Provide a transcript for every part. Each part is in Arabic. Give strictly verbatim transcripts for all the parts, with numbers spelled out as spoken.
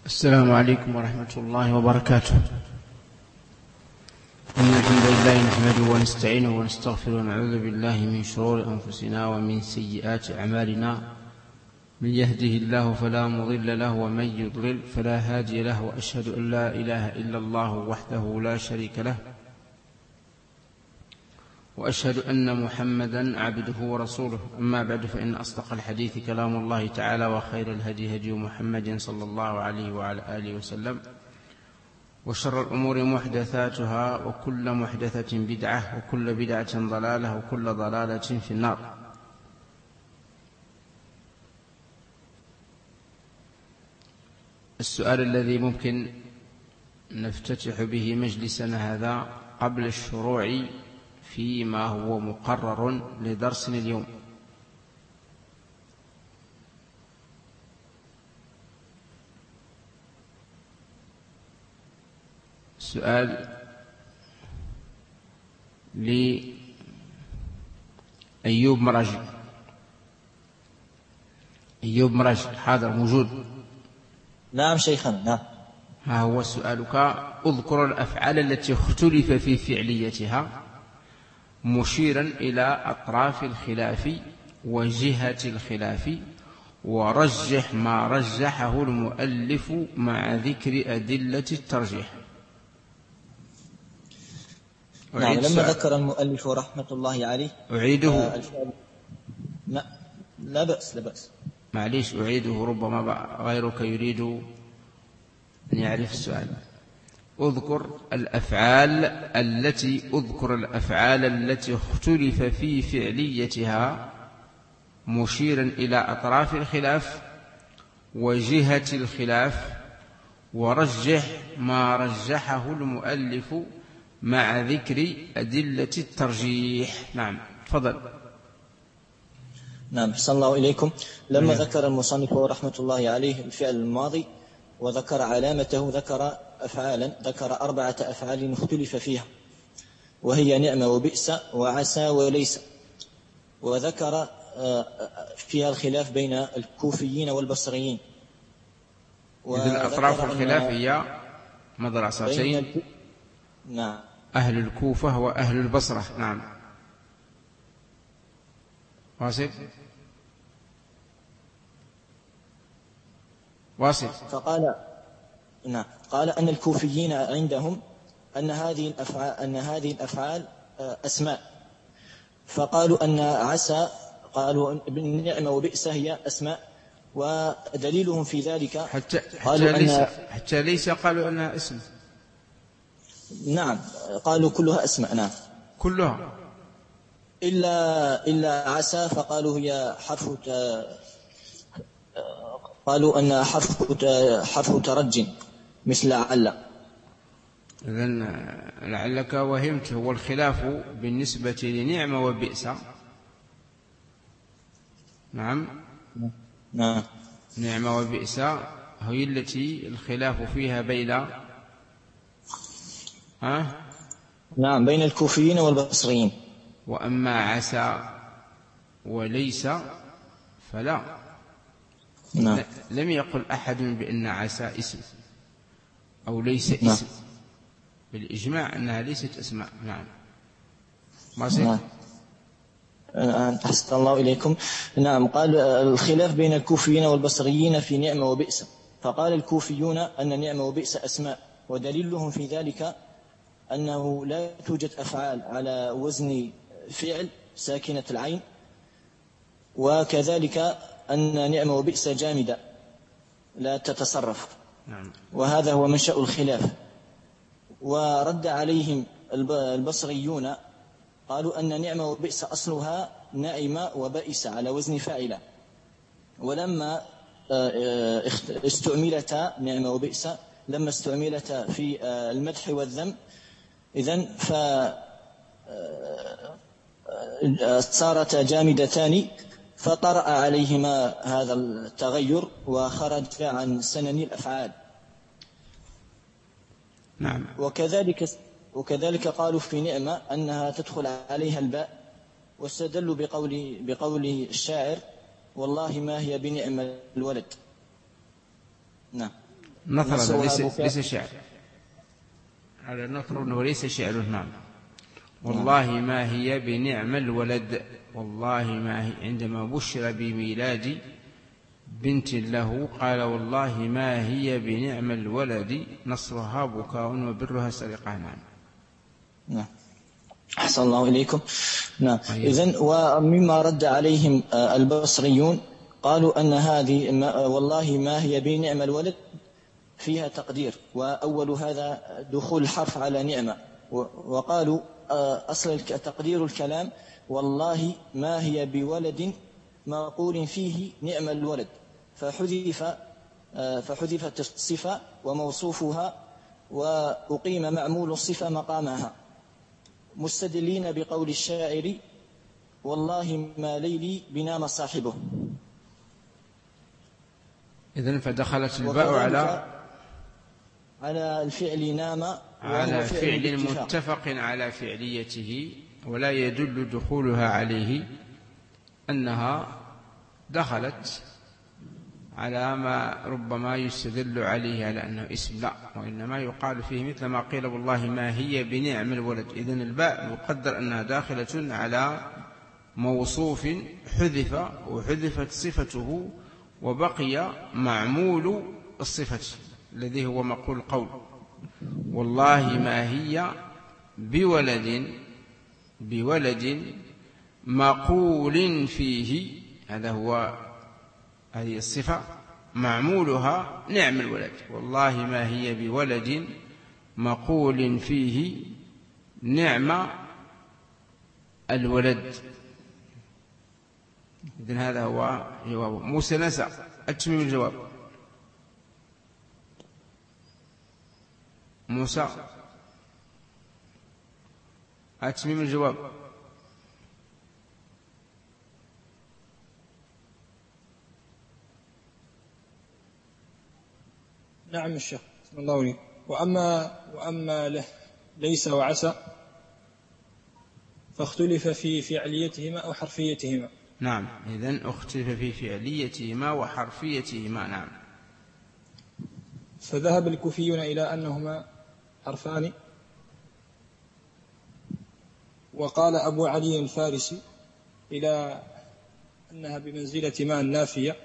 السلام عليكم ورحمة الله وبركاته. إن الحمد لله نحمده ونستعينه ونستغفره ونعوذ بالله من شرور أنفسنا ومن سيئات أعمالنا. من يهده الله فلا مضل له ومن يضلل فلا هادي له، وأشهد أن لا إله إلا الله وحده لا شريك له، وأشهد أن محمدا عبده ورسوله. أما بعد، فإن أصدق الحديث كلام الله تعالى، وخير الهدي هدي محمد صلى الله عليه وعلى آله وسلم، وشر الأمور محدثاتها، وكل محدثة بدعة، وكل بدعة ضلالة، وكل ضلالة في النار. السؤال الذي ممكن نفتتح به مجلسنا هذا قبل الشروع فيما هو مقرر لدرسنا اليوم: سؤال لأيوب مراجي. أيوب مراجي حاضر موجود؟ نعم شيخنا. نعم. ها هو سؤالك: اذكر الأفعال التي اختلف في فعليتها مشيرا إلى أطراف الخلاف وجهة الخلاف، ورجح ما رجحه المؤلف مع ذكر أدلة الترجيح. نعم. لما ذكر المؤلف رحمة الله عليه أعيده. آه لا, لا بأس لا بأس معليش أعيده، ربما غيرك يريد أن يعرف السؤال. اذكر الأفعال التي اذكر الأفعال التي اختلف في فعليتها مشيرا إلى أطراف الخلاف وجهة الخلاف، ورجح ما رجحه المؤلف مع ذكر أدلة الترجيح. نعم تفضل. نعم صلى الله إليكم. لما نعم. ذكر المصنف رحمة الله عليه الفعل الماضي وذكر علامته، ذكر أفعالا ذكر أربعة أفعال اختلف فيها، وهي نعم وبئس وعسى وليس، وذكر فيها الخلاف بين الكوفيين والبصريين. إذن أطراف الخلاف هي مدرستين: نعم، أهل الكوفة وأهل البصرة. نعم واصل واصل. فقال نعم قال أن الكوفيين عندهم أن هذه الأفعال أن هذه الأفعال أسماء، فقالوا أن عسى قالوا بالنعمة وبئس هي أسماء، ودليلهم في ذلك حتى حتى ليس أن حتى ليس قالوا أنها اسم. نعم قالوا كلها أسماء. نعم كلها إلا إلا عسى، فقالوا هي حرف ت... قالوا أن حرف ت... حرف ترج مثل لعل. إذن لعلك وهمت. هو الخلاف بالنسبة لنعمة وبئس. نعم نعم نعمة وبئس هي التي الخلاف فيها بين ها نعم بين الكوفيين والبصريين. وأما عسى وليس فلا. نعم. لم يقل أحد بأن عسى اسم أو ليس اسم. نعم. بالإجماع أنها ليست أسماء. نعم ما نعم. أحسن الله إليكم. نعم قال الخلاف بين الكوفيين والبصريين في نعمة وبئس، فقال الكوفيون أن نعمة وبئس أسماء، ودليلهم في ذلك أنه لا توجد أفعال على وزن فعل ساكنة العين، وكذلك أن نعمة وبئس جامدة لا تتصرف. نعم. وهذا هو منشأ الخلاف. ورد عليهم البصريون قالوا أن نعمة وبئس أصلها نعم وبئس على وزن فاعلة، ولما استعملتا نعمة وبئس لما استعملتا في المدح والذم، إذن فصارتا جامدتان، فطرأ عليهما هذا التغير وخرج عن سنن الأفعال. نعم. وكذلك وكذلك قالوا في نعمة أنها تدخل عليها الباء، واستدلوا بقول بقول الشاعر: والله ما هي بنعم الولد. نعم. نثر ليس, ليس شعر، على نثر وليس شعر. نعم. والله ما هي بنعم الولد، والله ما هي، عندما بشر بميلاد بنت له قال والله ما هي بنعم الولد، نصرها بكاء وبرها سرقة. نعم. نعم. أحسن الله إليكم. نعم. إذن ومما رد عليهم البصريون قالوا أن هذه والله ما هي بنعم الولد فيها تقدير، وأول هذا دخول الحرف على نعمة، وقالوا أصل تقدير الكلام والله ما هي بولد معقول فيه نعم الولد، فحذف فحذفت الصفة وموصوفها وأقيم معمول الصفة مقامها، مستدلين بقول الشاعر والله ما ليلي بنام صاحبه. إذن فدخلت الباء على على الفعل نام، على فعل متفق على فعليته، ولا يدل دخولها عليه أنها دخلت على ما ربما يستدل عليه على أنه اسم، لا، وإنما يقال فيه مثل ما قيل والله ما هي بنعم الولد. إذن الباء يقدر أنها داخلة على موصوف حذف وحذفت صفته وبقي معمول الصفة الذي هو مقول القول. والله ما هي بولد بولد مقول فيه، هذا هو هذه الصفة معمولها نعم الولد. والله ما هي بولد مقول فيه نعم الولد. إذن هذا هو جوابه. موسى نسى أتمم الجواب. موسى أتمم الجواب. نعم الشيخ بسم الله عليك. وأما, وأما له ليس وعسى فاختلف في فعليتهما أو حرفيتهما. نعم. إذن اختلف في فعليتهما وحرفيتهما. نعم. فذهب الكوفيون إلى أنهما حرفان، وقال أبو علي الفارسي إلى أنها بمنزلة ما النافية،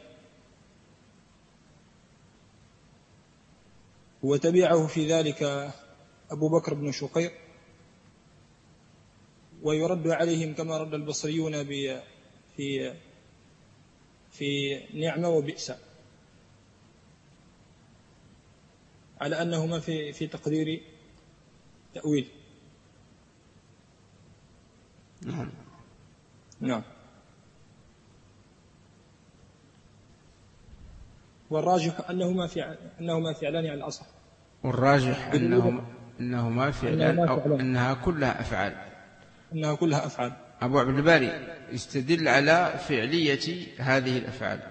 وتبعه في ذلك أبو بكر بن شقير. ويرد عليهم كما رد البصريون في في نعمة وبئس، على أنهما في في تقدير تأويل. نعم. نعم. والراجح أنهما في أنهما فعلان على الأصح. والراجح أنهما أنهما فعلان أو أنها كلها أفعال. أنها كلها أفعال. أبو عبد الباري يستدل على فعلية هذه الأفعال.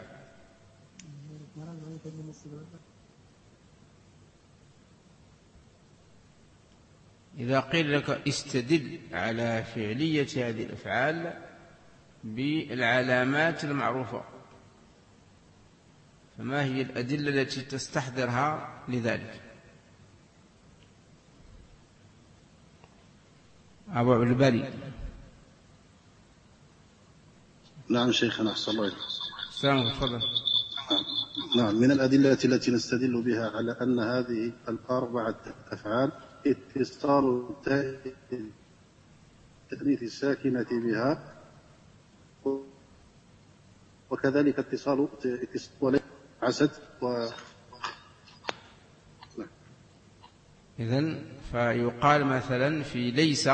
إذا قيل لك استدل على فعلية هذه الأفعال بالعلامات المعروفة، فما هي الأدلة التي تستحضرها لذلك؟ أبو عبد الباري. نعم شيخنا أحسن الله. سلام تفضل. نعم. من الأدلة التي نستدل بها على أن هذه الأربعة أفعال اتصال التأنيث الساكنة بها، وكذلك اتصال اتصال عسد و إذن فيقال مثلا في ليس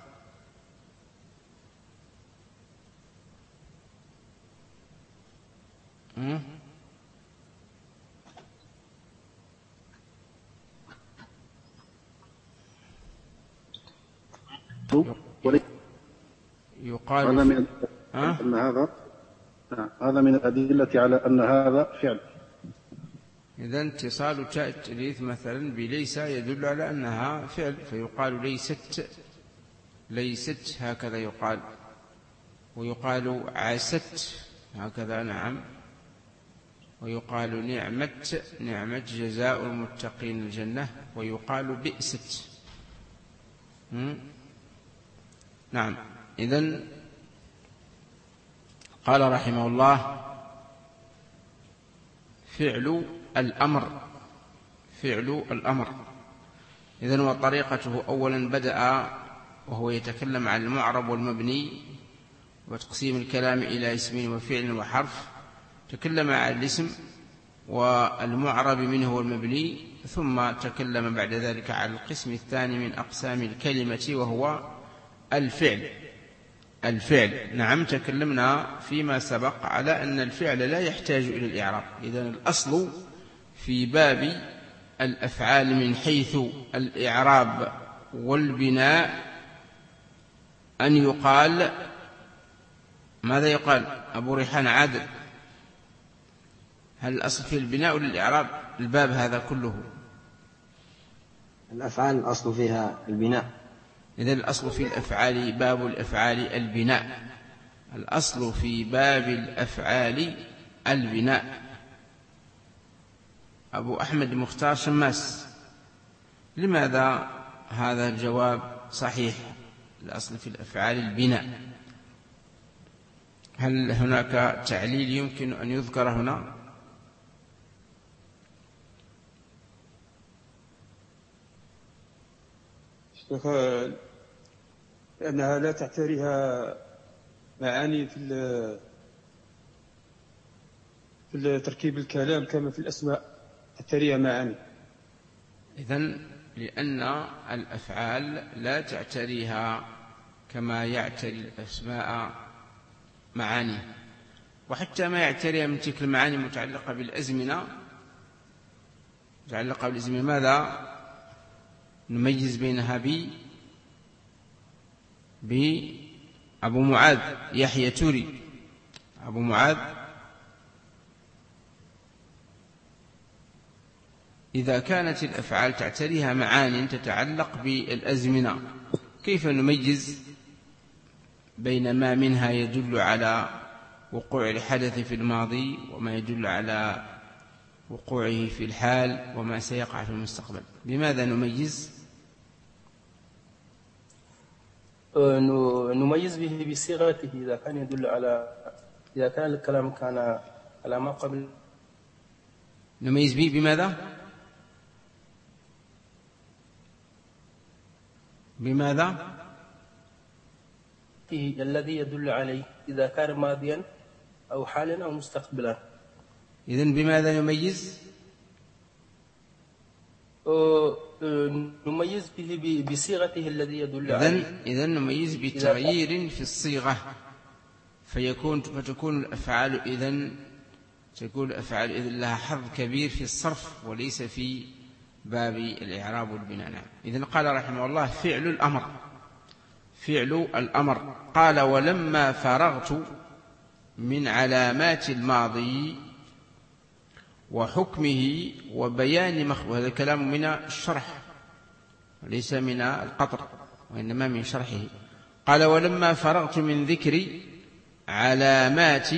يقال هذا من أن هذا هذا من الأدلة على أن هذا فعل. إذن اتصال تاء التأنيث مثلا بليس يدل على أنها فعل، فيقال ليست ليست هكذا يقال، ويقال عست هكذا. نعم. ويقال نعمة نعمة جزاء المتقين الجنة، ويقال بئست. نعم. إذن قال رحمه الله: فعل الأمر فعل الأمر إذن وطريقته: أولا بدأ وهو يتكلم عن المعرب والمبني وتقسيم الكلام إلى اسم وفعل وحرف. تكلم عن الاسم والمعرب منه والمبني، ثم تكلم بعد ذلك عن القسم الثاني من أقسام الكلمة وهو الفعل. الفعل نعم، تكلمنا فيما سبق على أن الفعل لا يحتاج إلى الإعراب. إذن الأصل في باب الأفعال من حيث الإعراب والبناء أن يقال ماذا يقال؟ أبو ريحان عادل، هل الأصل في البناء والإعراب الباب هذا كله؟ الأفعال الأصل فيها البناء. إذن الأصل في الأفعال باب الأفعال البناء. الأصل في باب الأفعال البناء. أبو أحمد مختار شماس، لماذا هذا الجواب صحيح؟ الأصل في الأفعال البناء. هل هناك تعليل يمكن أن يذكر هنا؟ لأنها لا تعتريها معاني في في تركيب الكلام كما في الأسماء، تعتريها معاني. إذن لأن الأفعال لا تعتريها كما يعتري الأسماء معاني، وحتى ما يعتريها من تلك المعاني متعلقة بالأزمنة متعلقة بالأزمنة ماذا نميز بينها ب بأبو معاذ يحيى توري. أبو معاذ إذا كانت الأفعال تعتريها معاني تتعلق بالأزمنة، كيف نميز بين ما منها يدل على وقوع الحدث في الماضي وما يدل على وقوعه في الحال وما سيقع في المستقبل؟ بماذا نميز؟ نميز به بصيغته، إذا كان يدل على إذا كان الكلام كان على ما قبل. نميز به بماذا؟ بماذا؟ الذي يدل عليه إذا كان ماضيا أو حالا أو مستقبلا. إذن بماذا نميز؟ نميز به بصيغته الذي يدل عليه. إذن نميز بتغيير في الصيغة، فيكون فتكون الأفعال إذن تكون الأفعال إذن لها حظ كبير في الصرف وليس في باب الإعراب والبناء. إذن قال رحمه الله: فعل الأمر فعل الأمر قال: ولما فرغت من علامات الماضي وحكمه وبيان مخ... وهذا الكلام من الشرح وليس من القطر وإنما من شرحه. قال: ولما فرغت من ذكر علامات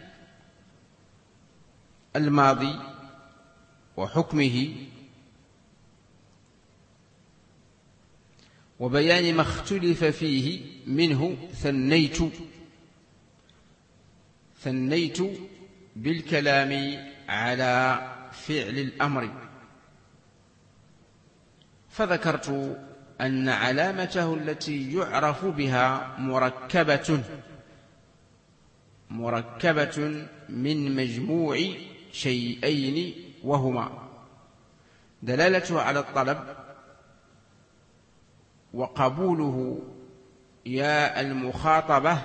الماضي وحكمه وبيان ما اختلف فيه منه ثنيت ثنيت بالكلام على فعل الأمر، فذكرت أن علامته التي يعرف بها مركبة مركبة من مجموع شيئين، وهما دلالته على الطلب وقبوله يا المخاطبة.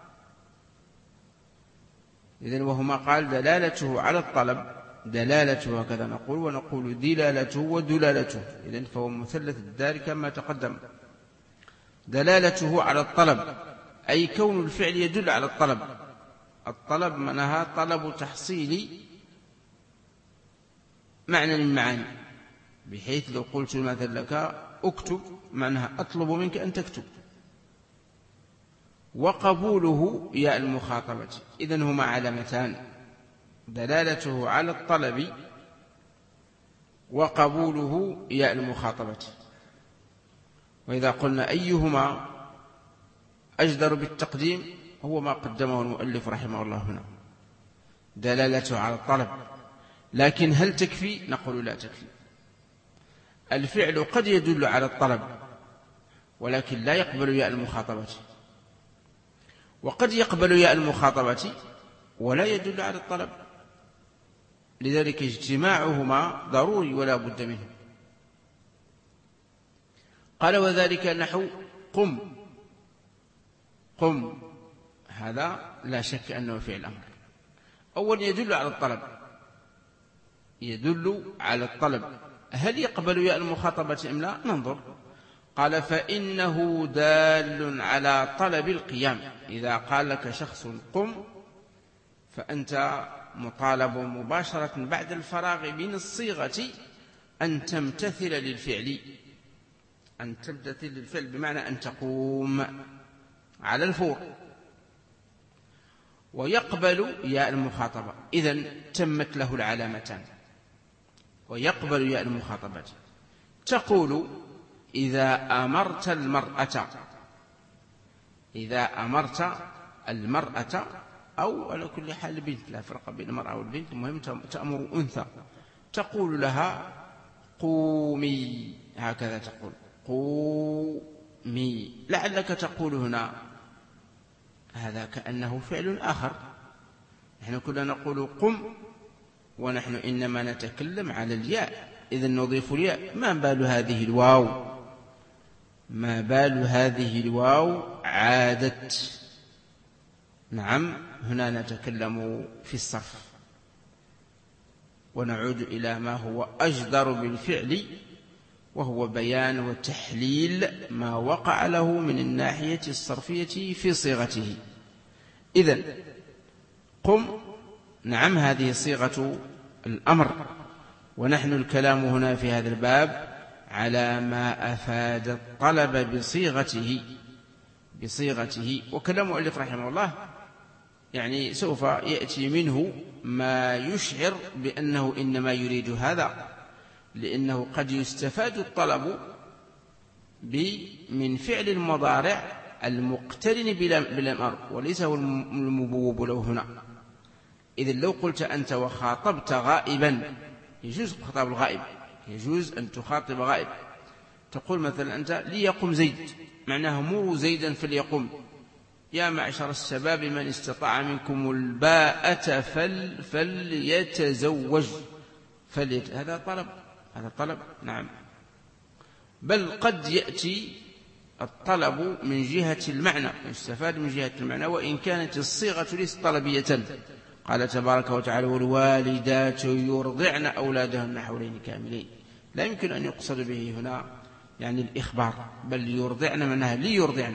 إذن وهما قال دلالته على الطلب، دلالته هكذا نقول، ونقول دلالته ودلالته. إذن فهو مثلث الدال كما تقدم. دلالته على الطلب أي كون الفعل يدل على الطلب. الطلب معناها طلب تحصيل معنى من معاني، بحيث لو قلت مثلا لك اكتب معناها أطلب منك أن تكتب. وقبوله يا المخاطبة. إذن هما علامتان دلالته على الطلب وقبوله ياء المخاطبة. وإذا قلنا أيهما أجدر بالتقديم هو ما قدمه المؤلف رحمه الله هنا، دلالته على الطلب. لكن هل تكفي؟ نقول لا تكفي. الفعل قد يدل على الطلب ولكن لا يقبل ياء المخاطبة، وقد يقبل ياء المخاطبة ولا يدل على الطلب، لذلك اجتماعهما ضروري ولا بد منه. قال وذلك نحو قم. قم هذا لا شك أنه فعل أمر، أول يدل على الطلب، يدل على الطلب. هل يقبل ياء المخاطبة أم لا؟ ننظر. قال فإنه دال على طلب القيام. إذا قال لك شخص قم فأنت مطالب مباشرة بعد الفراغ من الصيغة أن تمتثل للفعل، أن تمتثل للفعل بمعنى أن تقوم على الفور. ويقبل ياء المخاطبة، إذن تمت له العلامتان. ويقبل ياء المخاطبة، تقول إذا أمرت المرأة، إذا أمرت المرأة، أو على كل حال البنت، لا فرق بين المرأة والبنت، المهم تأمر أنثى، تقول لها قومي، هكذا تقول قومي. لعلك تقول هنا هذا كأنه فعل آخر، نحن كنا نقول قم ونحن إنما نتكلم على الياء، إذن نضيف الياء. ما بال هذه الواو؟ ما بال هذه الواو عادت؟ نعم، هنا نتكلم في الصرف، ونعود إلى ما هو أجدر بالفعل، وهو بيان وتحليل ما وقع له من الناحية الصرفية في صيغته. إذن قم، نعم، هذه صيغة الأمر، ونحن الكلام هنا في هذا الباب على ما أفاد الطلب بصيغته بصيغته وكلام المؤلف رحمه الله يعني سوف يأتي منه ما يشعر بأنه إنما يريد هذا، لأنه قد يستفاد الطلب من فعل المضارع المقترن بالأمر، وليس هو المبوب له هنا. إذن لو قلت أنت وخاطبت غائبا، يجوز خطاب الغائب، يجوز أن تخاطب غائب، تقول مثلا أنت ليقم زيد، معناه مروا زيدا فليقم، يا معشر الشباب من استطاع منكم الباءة فل فليتزوج فليت... هذا طلب، هذا طلب، نعم. بل قد يأتي الطلب من جهة المعنى، يستفاد من جهة المعنى، وإن كانت الصيغة ليست طلبية. قال تبارك وتعالى والوالدات يرضعن أولادهن حولين كاملين، لا يمكن أن يقصد به هنا يعني الإخبار، بل يرضعن منها ليرضعن.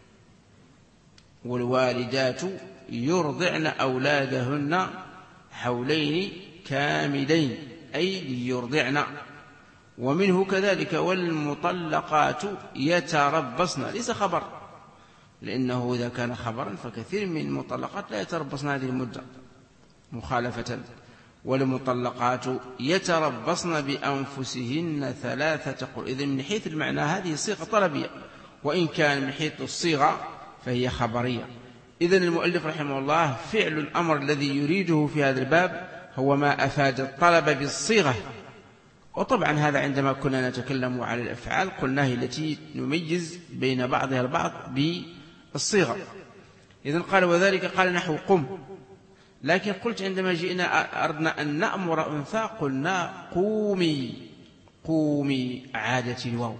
والوالدات يرضعن أولادهن حولين كاملين، أي ليرضعن. ومنه كذلك والمطلقات يتربصن، ليس خبر، لأنه إذا كان خبرا فكثير من المطلقات لا يتربصن هذه المدة مخالفة. والمطلقات يتربصن بأنفسهن ثلاثة قروء. إذن من حيث المعنى هذه صيغة طلبية، وإن كان من حيث الصيغة فهي خبرية. إذن المؤلف رحمه الله فعل الأمر الذي يريده في هذا الباب هو ما أفاد الطلب بالصيغة. وطبعا هذا عندما كنا نتكلم على الأفعال قلنا هي التي نميز بين بعضها البعض بالصيغة. إذن قال وذلك قال نحو قم، لكن قلت عندما جئنا أردنا أن نأمر أنثى قلنا قومي، قومي، عادت الواو،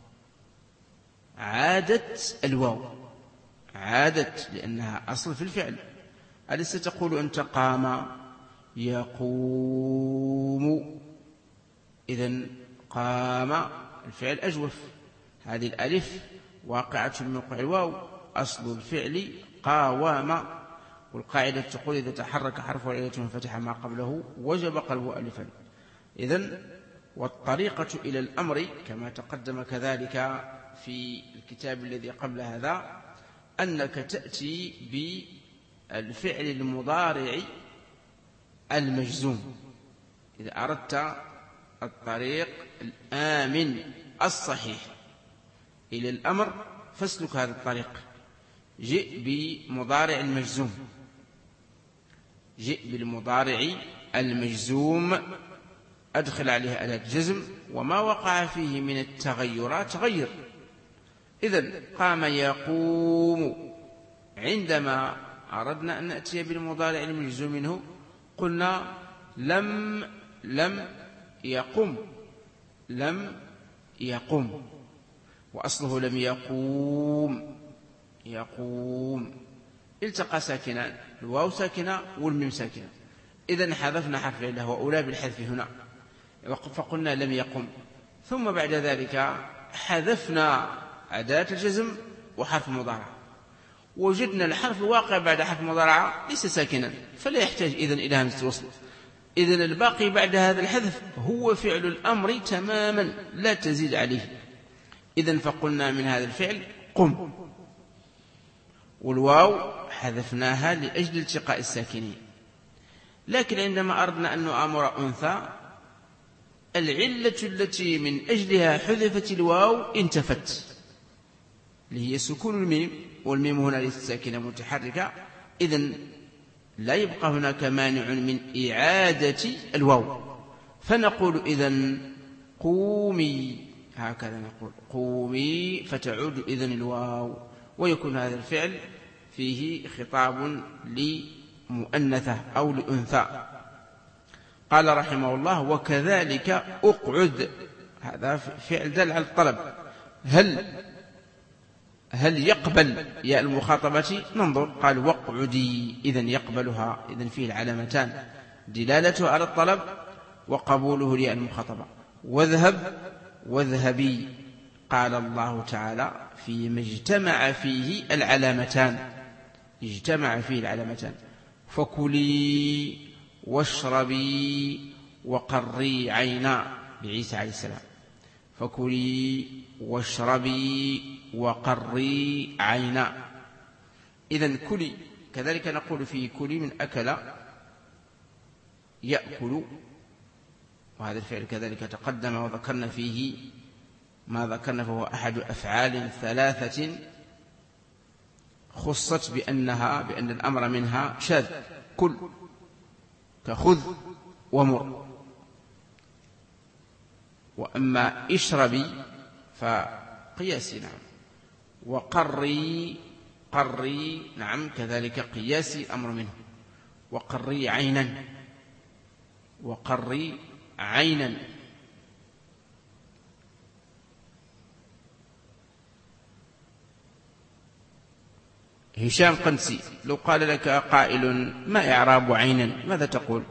عادت الواو، عادت لأنها أصل في الفعل. أليس تقول أنت قام يقوم؟ إذن قام الفعل أجوف، هذه الألف واقعة من موقع الواو، أصل الفعل قاوام. والقاعدة تقول إذا تحرك حرف العلة منفتحا ما قبله وجب قلبه ألفا. إذن والطريقة إلى الأمر كما تقدم كذلك في الكتاب الذي قبل هذا أنك تأتي بالفعل المضارع المجزوم. إذا أردت الطريق الآمن الصحيح إلى الأمر فاسلك هذا الطريق. جئ بمضارع المجزوم، جئ بالمضارع المجزوم، أدخل عليه أداة جزم، وما وقع فيه من التغيرات غير. إذن قام يقوم، عندما أردنا أن نأتي بالمضارع المجزوم منه قلنا لم لم يقم، لم يقم، وأصله لم يقوم، يقوم. التقى ساكنان، الواو ساكنة والميم ساكنة، إذن حذفنا حرف العلة وأولى بالحذف هنا، فقلنا لم يقم. ثم بعد ذلك حذفنا أداة الجزم وحرف المضارع، وجدنا الحرف الواقع بعد حرف المضارع ليس ساكنا، فلا يحتاج إذن إلى همزة وصل. إذن الباقي بعد هذا الحذف هو فعل الأمر تماما، لا تزيد عليه. إذن فقلنا من هذا الفعل قم، والواو حذفناها لأجل التقاء الساكنين. لكن عندما أردنا أن نؤمر أنثى، العلة التي من أجلها حذفت الواو انتفت، اللي هي سكون الميم، والميم هنا ليست ساكنة متحركة، إذن لا يبقى هناك مانع من إعادة الواو، فنقول إذن قومي، هكذا نقول قومي، فتعود إذن الواو، ويكون هذا الفعل فيه خطاب لمؤنثة أو لأنثى. قال رحمه الله وكذلك أقعد، هذا فعل دل على الطلب. هل هل يقبل يا المخاطبة؟ ننظر، قال واقعدي، إذن يقبلها، إذن فيه العلامتان، دلالته على الطلب وقبوله لياء المخاطبة. واذهب، واذهبي، قال الله تعالى فيما اجتمع فيه العلامتان، اجتمع فيه العلامتان، فكلي واشربي وقري عينا بعيسى عليه السلام، فكلي واشربي وقري عينا. إذن كلي، كذلك نقول فيه كلي من أكل يأكل، وهذا الفعل كذلك تقدم وذكرنا فيه ما ذكرنا، فهو أحد أفعال ثلاثة خصت بأنها بأن الأمر منها شاذ، كل، كخذ ومر. وأما اشربي فقياسي، نعم، وقري، قري، نعم، كذلك قياسي أمر منه. وقري عينا، وقري عينا. هشام قنسي، لو قال لك قائل ما إعراب عينا، ماذا تقول؟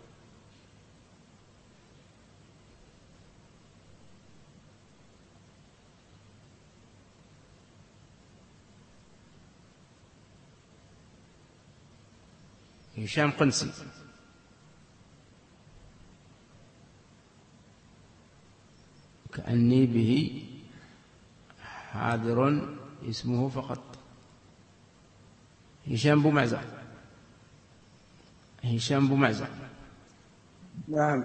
هشام قنسي، كأني به حاضر اسمه فقط. هشام بومعزة، هشام بومعزة، نعم،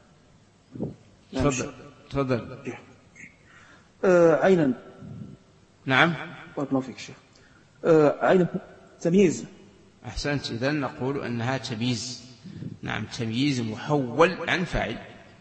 تفضل تفضل. آه عينا، نعم، بارك الله فيك شيخ. آه عينا تمييز. أحسنت، إذن نقول أنها تمييز، نعم، تمييز محول عن فاعل.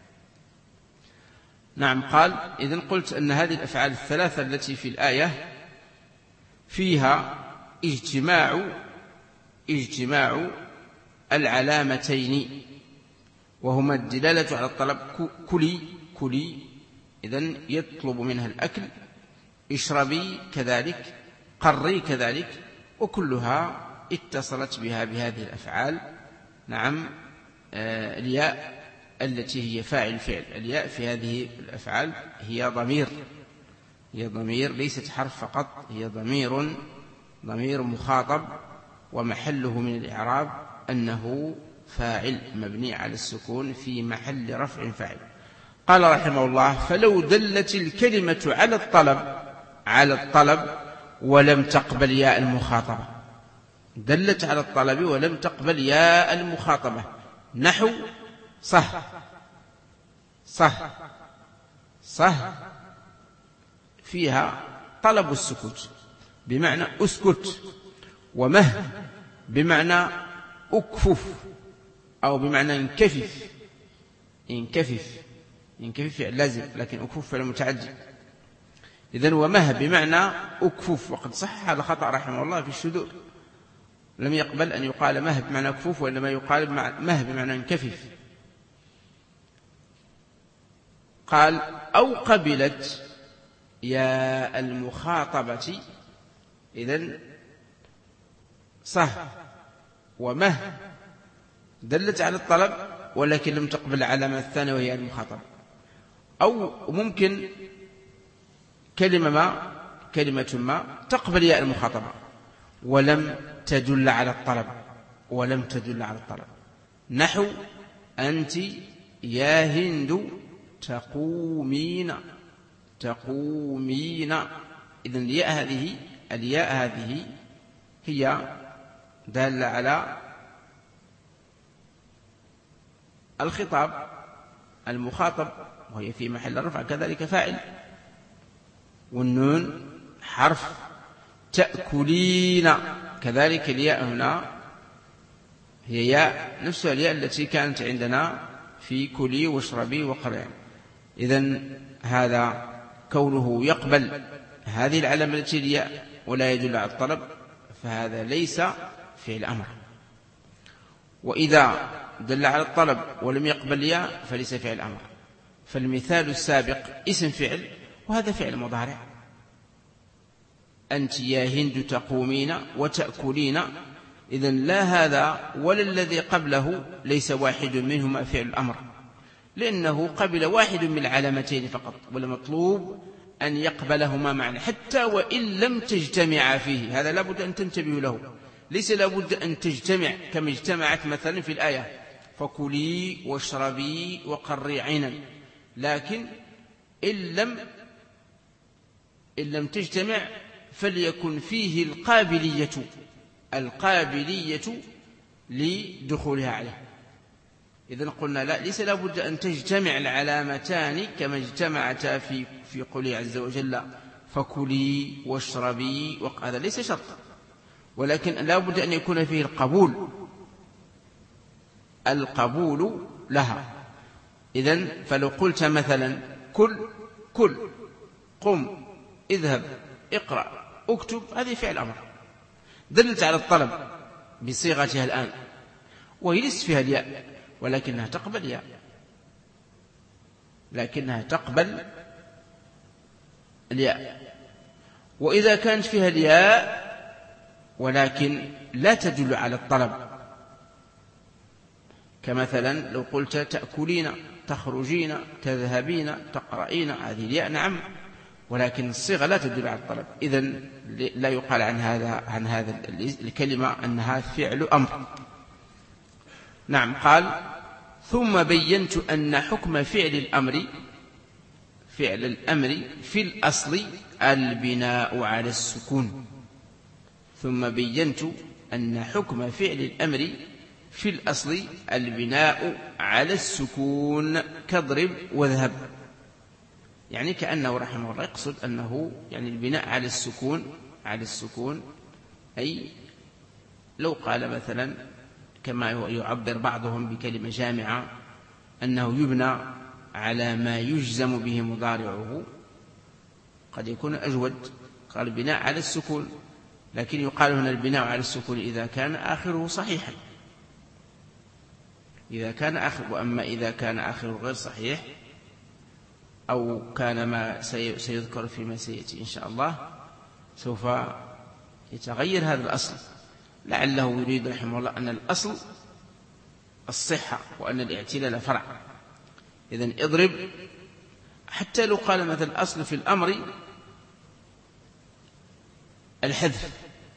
نعم، قال إذن قلت أن هذه الأفعال الثلاثة التي في الآية فيها اجتماع اجتماع العلامتين، وهما الدلالة على الطلب، كلي، كلي، إذن يطلب منها الأكل، اشربي كذلك، قري كذلك، وكلها اتصلت بها بهذه الأفعال. نعم، آه الياء التي هي فاعل الفعل، الياء في هذه الأفعال هي ضمير، هي ضمير ليست حرف فقط، هي ضمير، ضمير مخاطب، ومحله من الإعراب أنه فاعل مبني على السكون في محل رفع فاعل. قال رحمه الله فلو دلت الكلمة على الطلب، على الطلب ولم تقبل ياء المخاطبة، دلت على الطلب ولم تقبل ياء المخاطبة، نحو صه صه صه فيها طلب السكوت بمعنى أسكت، ومه بمعنى أكفف أو بمعنى انكفف انكفف انكفف فعل لازم، لكن أكفف فعل متعدي. إذن ومه بمعنى أكفف، وقد صح هذا خطأ رحمه الله في الشذوذ، لم يقبل أن يقال مه بمعنى أكفف، وإنما يقال مه بمعنى انكفف. قال أو قبلت يا المخاطبة. إذن صه ومه دلت على الطلب ولكن لم تقبل علامة الثانية وهي المخاطبة. أو ممكن كلمة ما كلمة ما تقبل ياء المخاطبة ولم تدل على الطلب ولم تدل على الطلب، نحو أنت يا هند تقومين تقومين. إذن الياء هذه الياء هذه هي دالة على الخطاب المخاطب، وهي في محل رفع كذلك فاعل. والنون حرف تأكلين، كذلك الياء هنا هي ياء نفسها الياء التي كانت عندنا في كلي واشربي وقرعي. إذن هذا كونه يقبل هذه العلامة التي الياء ولا يدل على الطلب فهذا ليس فعل أمر، وإذا دل على الطلب ولم يقبل ياء فليس فعل أمر. فالمثال السابق اسم فعل وهذا فعل مضارع، أنت يا هند تقومين وتأكلين. إذن لا هذا ولا الذي قبله ليس واحد منهما فعل الأمر، لأنه قبل واحد من العلامتين فقط، والمطلوب أن يقبلهما معا حتى وإن لم تجتمع فيه. هذا لابد أن تنتبهوا له، ليس لابد أن تجتمع كما اجتمعت مثلا في الآية فكلي واشربي وقري عينا، لكن إن لم إن لم تجتمع فليكن فيه القابلية القابلية لدخولها عليه. إذن قلنا لا، ليس لابد أن تجتمع العلامتان كما اجتمعتا في في قوله عز وجل فكلي واشربي، هذا ليس شرط، ولكن لابد أن يكون فيه القبول القبول لها. إذن فلو قلت مثلا كل كل قم اذهب اقرأ اكتب، هذه فعل أمر دلت على الطلب بصيغتها الآن، وهي ليست فيها الياء ولكنها تقبل ياء لكنها تقبل الياء. وإذا كانت فيها الياء ولكن لا تدل على الطلب، كمثلا لو قلت تأكلين تخرجين تذهبين تقرأين، هذه الياء نعم ولكن الصيغة لا تدل على الطلب. إذن لا يقال عن هذا عن هذا الكلمة أنها فعل أمر. نعم. قال ثم بينت أن حكم فعل الأمر فعل الأمر في الأصل البناء على السكون. ثم بينت أن حكم فعل الأمر في الأصل البناء على السكون كاضرب واذهب، يعني كأنه رحمه الله يقصد أنه يعني البناء على السكون على السكون أي لو قال مثلا كما يعبر بعضهم بكلمة جامعة أنه يبنى على ما يجزم به مضارعه، قد يكون أجود، قال بناء على السكون، لكن يقال هنا البناء على السكون إذا كان آخره صحيحا، إذا كان آخر. وأما إذا كان آخره غير صحيح أو كان ما سيذكر فيما سيأتي إن شاء الله سوف يتغير هذا الأصل. لعله يريد رحمه الله أن الأصل الصحة وأن الاعتلال فرع. إذن اضرب، حتى لو قال مثل الأصل في الأمر الحذف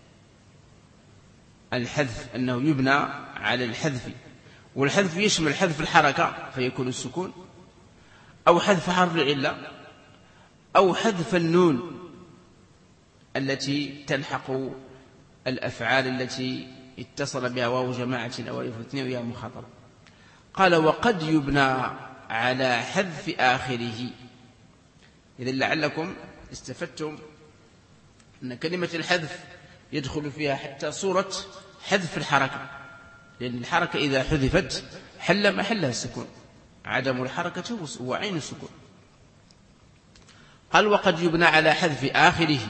الحذف أنه يبنى على الحذف، والحذف يشمل حذف الحركة فيكون السكون، أو حذف حرف العلة، أو حذف النون التي تلحق الأفعال التي اتصل بها واو جماعة أو ألف اثنين وهي مخاطبة. قال وقد يبنى على حذف آخره. إذن لعلكم استفدتم أن كلمة الحذف يدخل فيها حتى صورة حذف الحركة، لأن الحركة إذا حذفت حل محلها السكون، عدم الحركة هو عين السكون. قال وقد يبنى على حذف آخره،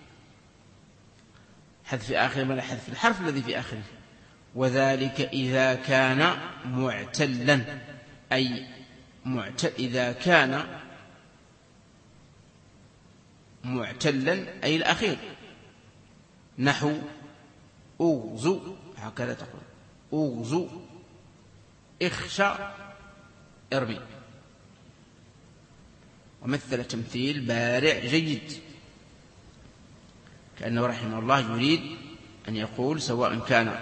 حذف آخر من حذف الحرف الذي في آخره، وذلك إذا كان معتلا، أي معتل إذا كان معتلا أي الأخير، نحو أغزو، هكذا تقول أغزو، اخشى، ارمي. ومثل تمثيل بارع جيد، كأنه رحمه الله يريد أن يقول سواء كان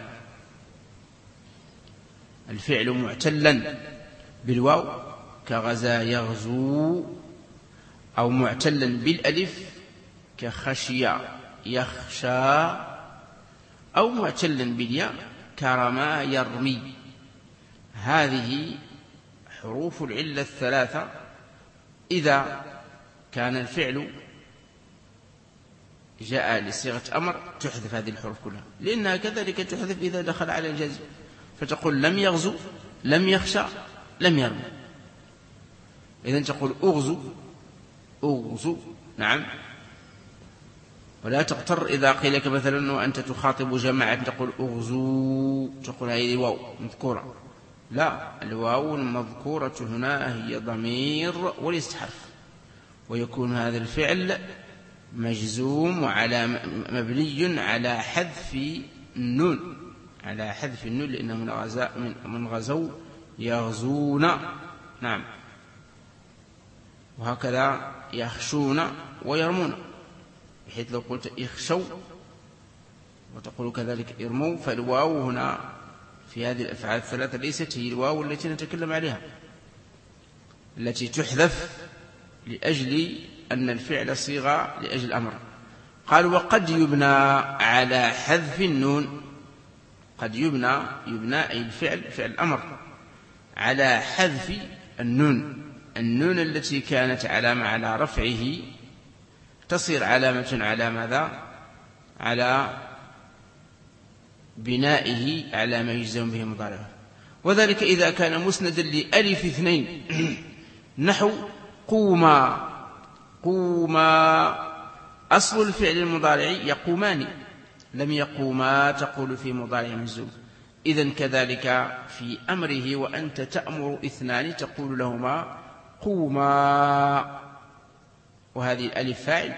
الفعل معتلا بالواو كغزا يغزو، أو معتلا بالألف كخشي يخشى، أو معتلا بالياء كرما يرمي. هذه حروف العلة الثلاثة إذا كان الفعل جاء لصيغة أمر تحذف هذه الحروف كلها، لأنها كذلك تحذف إذا دخل على الجزم، فتقول لم يغزو، لم يخشى، لم يرمي. إذن تقول أغزو، أغزو، نعم. ولا تغتر إذا قيل لك مثلا وأنت تخاطب جماعة تقول أغزو، تقول هذه واو مذكورة. لا، الواو المذكورة هنا هي ضمير وليست حرف، ويكون هذا الفعل مجزوم وعلى مبني على حذف النون، على حذف النون، لأنه من غزاء من غزوا يغزون، نعم. وهكذا يخشون ويرمون، بحيث لو قلت يخشوا وتقول كذلك ارموا، فالواو هنا في هذه الأفعال الثلاثة ليست هي الواو التي نتكلم عليها، التي تحذف لأجل أن الفعل صيغة لأجل الأمر. قال وقد يبنى على حذف النون، قد يبنى، يبنى أي الفعل فعل الأمر على حذف النون، النون التي كانت علامة على رفعه تصير علامة على ماذا؟ على بنائه على ما يجزم به مضارعه. وذلك إذا كان مسندا لألف اثنين نحو قوما، قوما أصل الفعل المضارع يقومان، لم يقوما تقول في مضارع مجزوم. إذن كذلك في أمره وأنت تأمر اثنان تقول لهما قوما، وهذه الألف فاعل،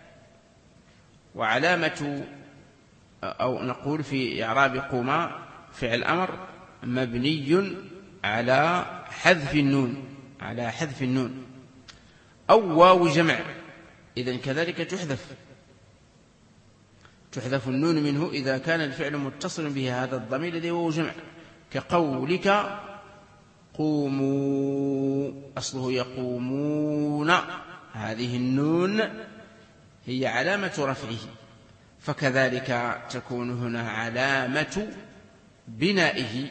وعلامة أو نقول في إعراب قوما فعل أمر مبني على حذف النون، على حذف النون، أو واو جمع، إذن كذلك تحذف، تحذف النون منه إذا كان الفعل متصل به هذا الضمير الذي هو جمع، كقولك قوموا، أصله يقومون، هذه النون هي علامة رفعه، فكذلك تكون هنا علامة بنائه،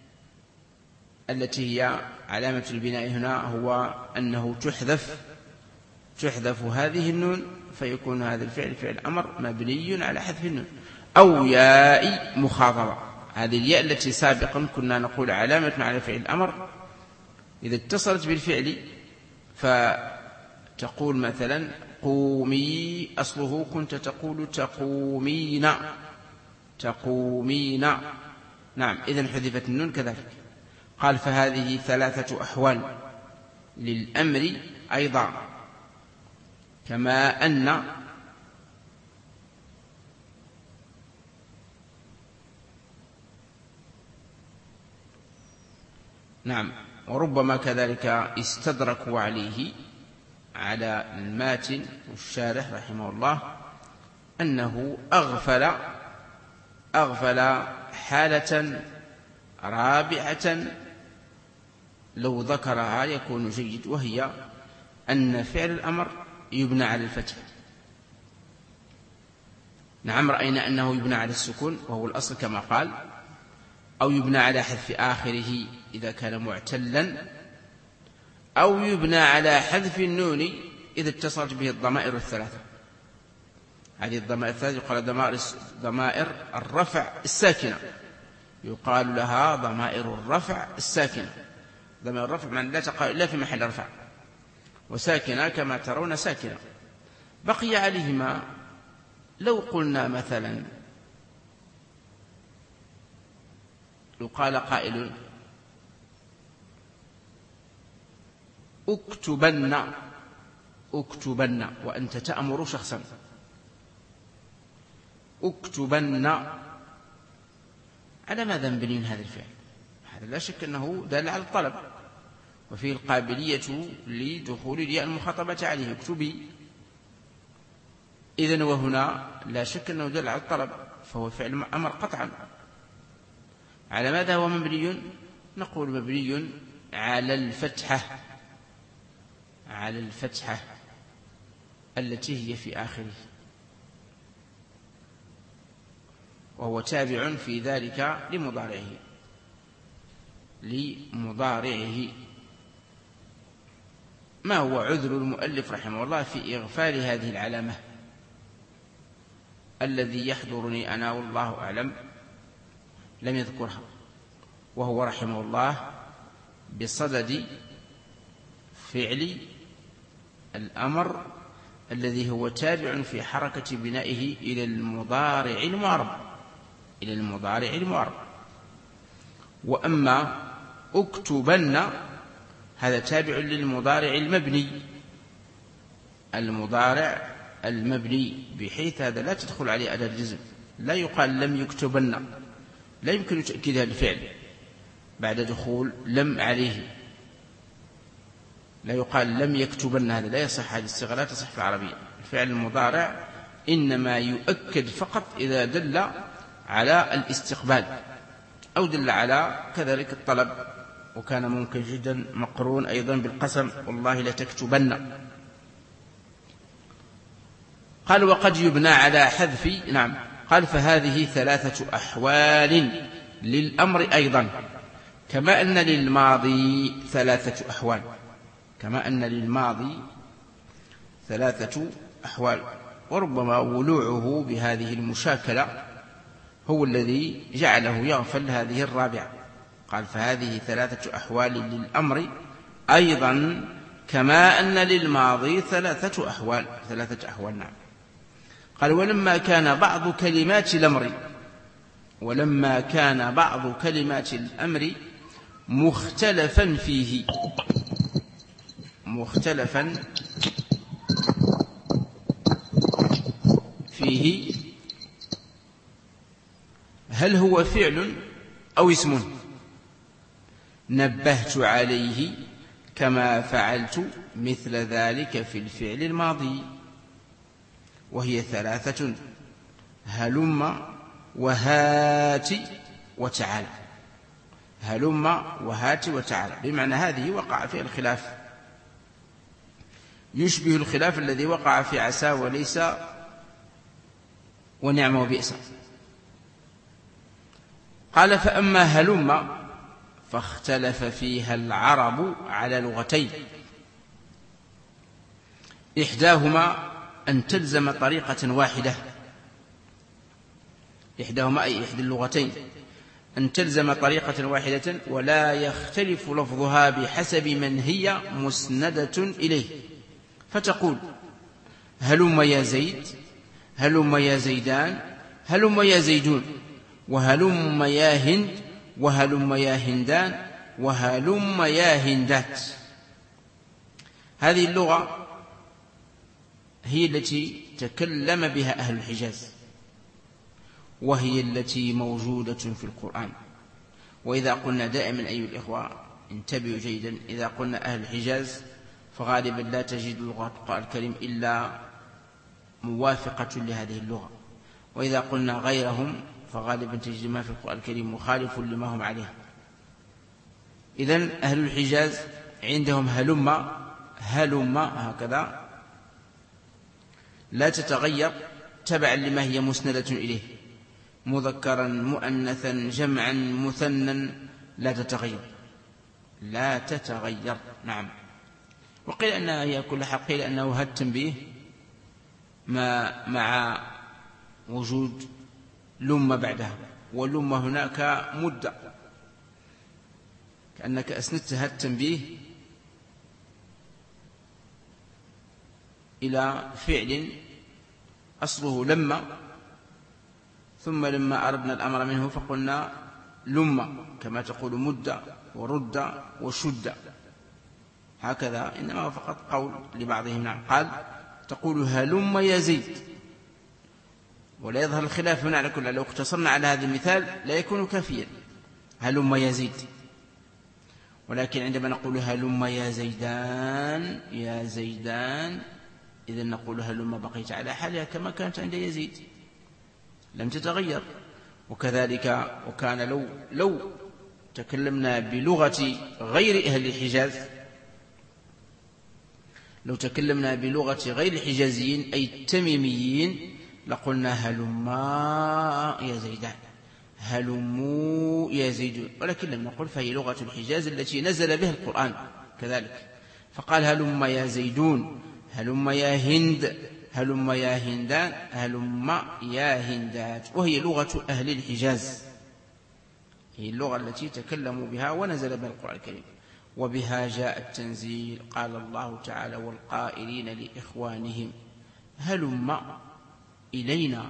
التي هي علامة البناء هنا هو أنه تحذف تحذف هذه النون، فيكون هذا الفعل فعل أمر مبني على حذف النون. أو ياء مخاطبة، هذه الياء التي سابقا كنا نقول علامة على فعل الأمر إذا اتصلت بالفعل، فتقول مثلا قومي، أصله كنت تقول تقومين، تقومين، نعم. إذن حذفت النون كذلك. قال فهذه ثلاثة أحوال للأمر أيضا، كما أن نعم وربما كذلك استدركوا عليه على الماتن والشارح رحمه الله أنه أغفل أغفل حالة رابعة لو ذكرها يكون جيد، وهي أن فعل الأمر يبنى على الفتح. نعم رأينا أنه يبنى على السكون وهو الأصل كما قال، أو يبنى على حذف آخره إذا كان معتلا، أو يبنى على حذف النون إذا اتصلت به الضمائر الثلاثة. هذه الضمائر الثلاثة يقال ضمائر ضمائر الرفع الساكنة، يقال لها ضمائر الرفع الساكنة. ضمائر الرفع من لا تقع إلا في محل رفع، وساكنة كما ترون ساكنة. بقي عليهما لو قلنا مثلا يقال قائل اكتبن اكتبن وأنت تأمر شخصا، اكتبن على ماذا مبنين هذا الفعل؟ هذا لا شك أنه دال على الطلب، وفيه القابلية لدخول الياء المخاطبة عليه، اكتبي. إذن وهنا لا شك أنه دال على الطلب، فهو فعل أمر قطعا. على ماذا هو مبني؟ نقول مبني على الفتحة، على الفتحة التي هي في آخره، وهو تابع في ذلك لمضارعه لمضارعه. ما هو عذر المؤلف رحمه الله في إغفال هذه العلامة؟ الذي يحضرني أنا والله أعلم لم يذكرها، وهو رحمه الله بصدد فعل الأمر الذي هو تابع في حركة بنائه إلى المضارع المعرب، إلى المضارع المعرب. وأما اكتبن هذا تابع للمضارع المبني، المضارع المبني، بحيث هذا لا تدخل عليه أداة الجزم. لا يقال لم يكتبن، لا يمكن تأكيد هذا الفعل بعد دخول لم عليه. لا يقال لم يكتبن، هذا لا يصح، هذه الصيغة لا تصح في العربية. الفعل المضارع إنما يؤكد فقط إذا دل على الاستقبال أو دل على كذلك الطلب، وكان ممكن جدا مقرون أيضا بالقسم، والله لتكتبن. قال وقد يبنى على حذف، نعم، قال فهذه ثلاثة أحوال للأمر أيضا، كما أن للماضي ثلاثة أحوال، كما أن للماضي ثلاثة أحوال. وربما ولوعه بهذه المشاكلة هو الذي جعله يغفل هذه الرابعة. قال فهذه ثلاثة أحوال للأمر أيضا، كما أن للماضي ثلاثة أحوال، ثلاثة أحوال نعم. قال ولما كان بعض كلمات الأمر، ولما كان بعض كلمات الأمر مختلفا فيه، مختلفا فيه، هل هو فعل أو اسم؟ نبهت عليه كما فعلت مثل ذلك في الفعل الماضي، وهي ثلاثة: هلم وهات وتعال. هلم وهات وتعال، بمعنى هذه وقع فيها الخلاف، يشبه الخلاف الذي وقع في عسى وليس ونعم وبئس. قال فأما هلم فاختلف فيها العرب على لغتين، إحداهما أن تلزم طريقة واحدة، إحداهما أي إحدى اللغتين أن تلزم طريقة واحدة ولا يختلف لفظها بحسب من هي مسندة إليه، فتقول هلم يا زيد، هلم يا زيدان، هلم يا زيدون، وهلم يا هند، وهلم يا هندان، وهلم يا هندات. هذه اللغة هي التي تكلم بها أهل الحجاز، وهي التي موجودة في القرآن. وإذا قلنا دائما أيها الإخوة انتبهوا جيدا، إذا قلنا أهل الحجاز فغالبا لا تجد لغة القرآن الكريم إلا موافقة لهذه اللغة، وإذا قلنا غيرهم فغالبا تجد ما في القرآن الكريم مخالف لما هم عليه. إذن أهل الحجاز عندهم هلم هلم هكذا لا تتغير تبعا لما هي مسندة إليه، مذكرا مؤنثا جمعا مثنى لا تتغير لا تتغير. نعم. وقيل أنها هي كل حق، قيل أنه التنبيه ما مع وجود لم بعدها، ولم هناك مدة، كأنك أسندتها التنبيه إلى فعل أصله لما، ثم لما أردنا الأمر منه فقلنا لما، كما تقول مد ورد وشد، هكذا. إنما هو فقط قول لبعضهم. نعم. قال تقول هلم يا زيد، ولا يظهر الخلاف هنا على كل. لو اقتصرنا على هذا المثال لا يكون كافيا، هلم يا زيد. ولكن عندما نقول هلم يا زيدان يا زيدان، إذن نقول هلم بقيت على حالها كما كانت عند يزيد، لم تتغير. وكذلك وكان لو لو تكلمنا بلغة غير أهل الحجاز، لو تكلمنا بلغة غير الحجازيين أي التميميين لقلنا هلما يا زيدان، هلموا يا زيدون، ولكن لم نقل فهي لغة الحجاز التي نزل بها القرآن كذلك. فقال هلما يا زيدون، هلما يا هند، هلما يا هندان، هلما يا هندات، وهي لغة أهل الحجاز، هي اللغة التي تكلموا بها ونزل بها القرآن الكريم. وبها جاء التنزيل. قال الله تعالى والقائلين لإخوانهم هلما إلينا،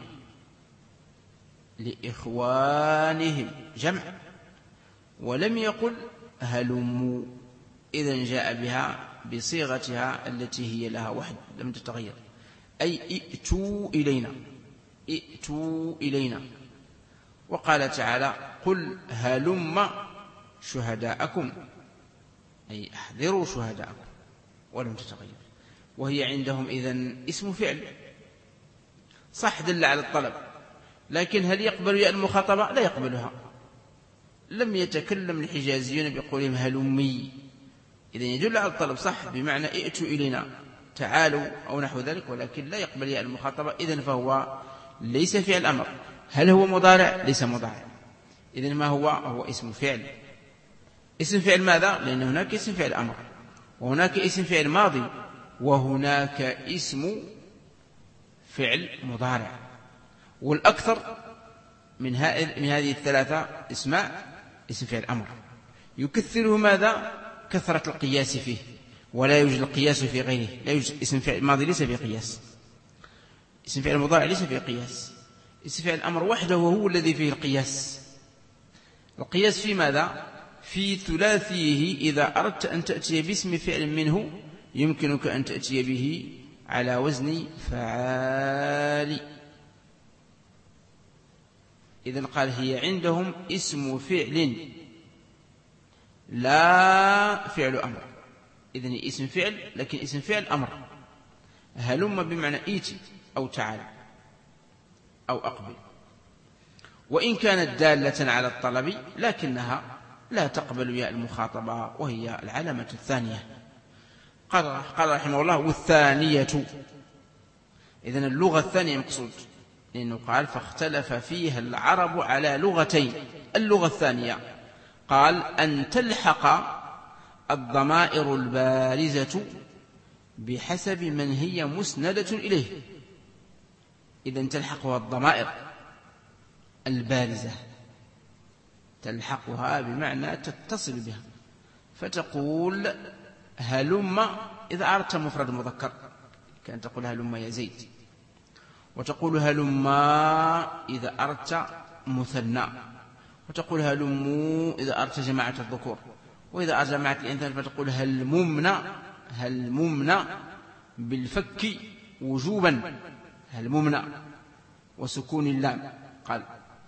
لإخوانهم جمع، ولم يقل هلموا، إذن جاء بها بصيغتها التي هي لها وحد لم تتغير، أي ائتوا إلينا، ائتوا إلينا. وقال تعالى قل هلم شهداءكم، أي احذروا شهداءكم، ولم تتغير. وهي عندهم إذن اسم فعل صح دل على الطلب، لكن هل يقبل ياء المخاطبة؟ لا يقبلها. لم يتكلم الحجازيون بقولهم هلمي، إذن يدل على الطلب صح بمعنى ائتوا إلينا، تعالوا أو نحو ذلك، ولكن لا يقبل ياء المخاطبة، إذن فهو ليس فعل أمر. هل هو مضارع؟ ليس مضارع. إذن ما هو؟ هو اسم فعل. اسم فعل ماذا؟ لأن هناك اسم فعل أمر، وهناك اسم فعل ماضي، وهناك اسم فعل مضارع. والأكثر من هذه الثلاثة اسماء اسم فعل أمر، يكثره ماذا؟ كثرة القياس فيه، ولا يوجد القياس في غيره. لا يوجد اسم فعل ماضي ليس فيه قياس، اسم فعل مضارع ليس فيه قياس، اسم فعل أمر وحده وهو الذي فيه القياس. القياس في ماذا؟ في ثلاثيه. إذا أردت أن تأتي باسم فعل منه يمكنك أن تأتي به على وزن فعال. إذن قال هي عندهم اسم فعل لا فعل أمر. إذن اسم فعل لكن اسم فعل أمر. هلم بمعنى إيتي أو تعال أو أقبل، وإن كانت دالة على الطلب لكنها لا تقبل ياء المخاطبة، وهي العلامة الثانية. قال, قال رحمه الله والثانية. إذن اللغة الثانية مقصود، لأنه قال فاختلف فيها العرب على لغتين. اللغة الثانية قال أن تلحق الضمائر البارزة بحسب من هي مسندة إليه. إذن تلحقها الضمائر البارزة، تلحقها بمعنى تتصل بها، فتقول هلم إذا أردت مفرد مذكر كان تقول هلم يا زيد، وتقول هلم إذا أردت مثنى، وتقول هلم إذا أردت جماعة الذكور، وإذا أردت جماعة الإنثى فتقول هلممن، هلممن بالفك وجوبا، هلممن وسكون اللام. قال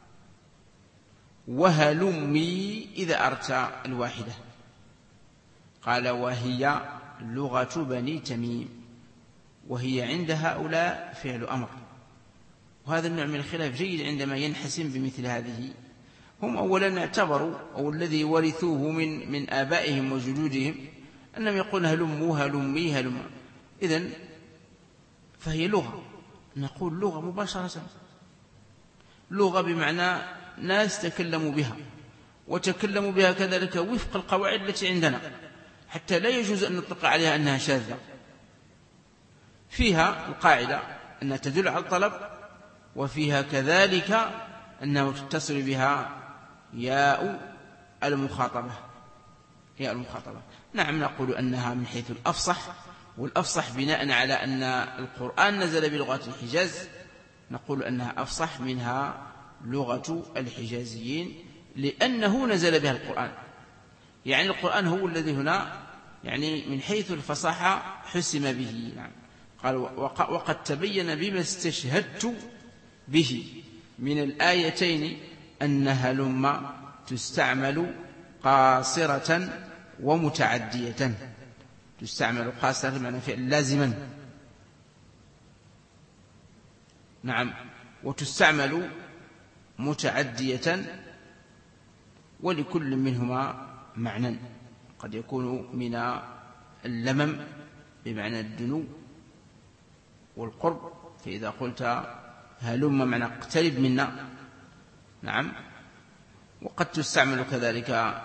وهلمي إذا أردت الواحدة. قال وهي لغة بني تميم، وهي عند هؤلاء فعل أمر. وهذا النوع من الخلاف جيد عندما ينحسم بمثل هذه. هم أولا اعتبروا أو الذي ورثوه من, من آبائهم وجدودهم أنهم يقولون هلموا هلمي هلم، إذن فهي لغة، نقول لغة مباشرة. لغة بمعنى ناس تكلموا بها، وتكلموا بها كذلك وفق القواعد التي عندنا، حتى لا يجوز أن نطلق عليها أنها شاذة. فيها القاعدة أنها تدل على الطلب، وفيها كذلك أنه تتصل بها ياء المخاطبة. ياء المخاطبة نعم، نقول أنها من حيث الأفصح، والأفصح بناء على أن القرآن نزل بلغة الحجاز، نقول أنها أفصح منها لغة الحجازيين، لأنه نزل بها القرآن. يعني القرآن هو الذي هنا يعني من حيث الفصاحة حسم به. نعم. قال وقد تبين بما استشهدت به من الآيتين أن هلم تستعمل قاصرة ومتعدية. تستعمل قاصرة بمعنى فعل لازما، نعم، وتستعمل متعدية، ولكل منهما معنى، قد يكون من اللمم بمعنى الدنو والقرب، فإذا قلت هلم معنى اقترب منا، نعم، وقد تستعمل كذلك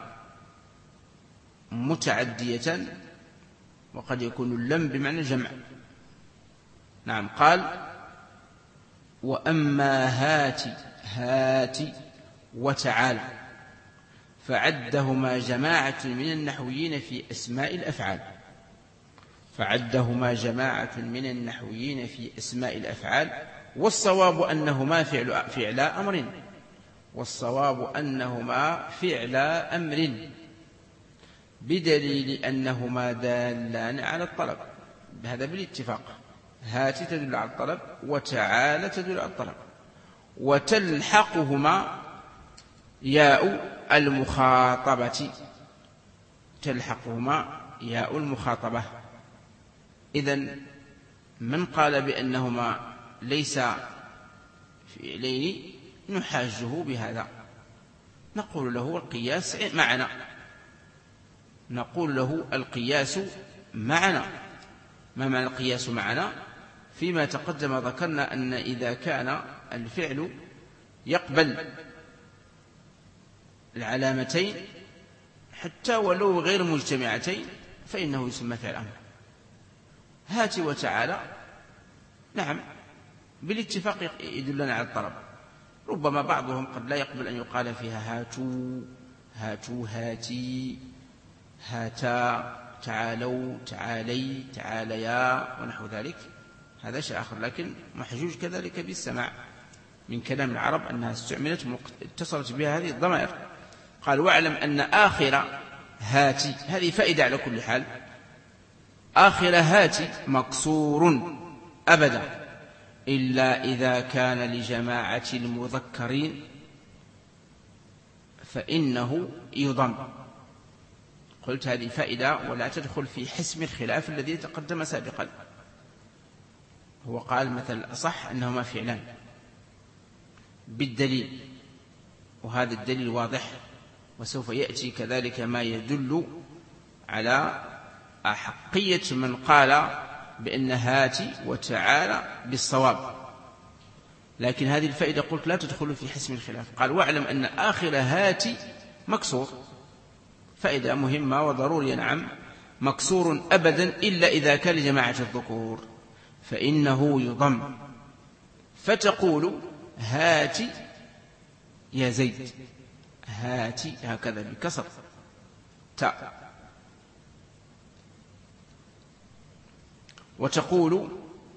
متعدية، وقد يكون اللم بمعنى الجمع. نعم. قال وأما هات هات وتعالى فعدهما جماعة من النحويين في أسماء الأفعال. فعدهما جماعة من النحويين في أسماء الأفعال، والصواب أنهما فعل فعل أمر والصواب أنهما فعل أمر بدليل أنهما دالان على الطلب. هذا بالاتفاق. هات تدل على الطلب، وتعالى تدل على الطلب، وتلحقهما ياء المخاطبة. تلحقهما ياء المخاطبة. إذن من قال بأنهما ليس فعلين نحاجه بهذا، نقول له القياس معنا، نقول له القياس معنا. ما معنى القياس معنا؟ فيما تقدم ذكرنا أن إذا كان الفعل يقبل العلامتين حتى ولو غير مجتمعتين فإنه يسمى فعل أمر. هات وتعالى نعم بالاتفاق يدلنا على الطلب. ربما بعضهم قد لا يقبل أن يقال فيها هاتوا هاتوا هاتي هاتا تعالوا تعالي تعاليا ونحو ذلك، هذا شيء آخر، لكن محجوج كذلك بالسماع من كلام العرب أنها استعملت اتصلت بها هذه الضمائر. قال واعلم أن آخر هاتي، هذه فائدة على كل حال، آخر هاتي مكسور أبدا إلا إذا كان لجماعة المذكرين فإنه يضم. قلت هذه فائدة ولا تدخل في حسم الخلاف الذي تقدم سابقا. هو قال مثل الأصح أنهما فعلان بالدليل، وهذا الدليل واضح، وسوف يأتي كذلك ما يدل على أحقية من قال بأن هاتي وتعالى بالصواب. لكن هذه الفائدة قلت لا تدخل في حسم الخلاف. قال واعلم أن آخر هاتي مكسور، فائدة مهمة وضرورية، نعم، مكسور أبدا إلا إذا كان لجماعة الذكور فإنه يضم، فتقول هاتي يا زيد، هاتي هكذا بكسر تاء، وتقول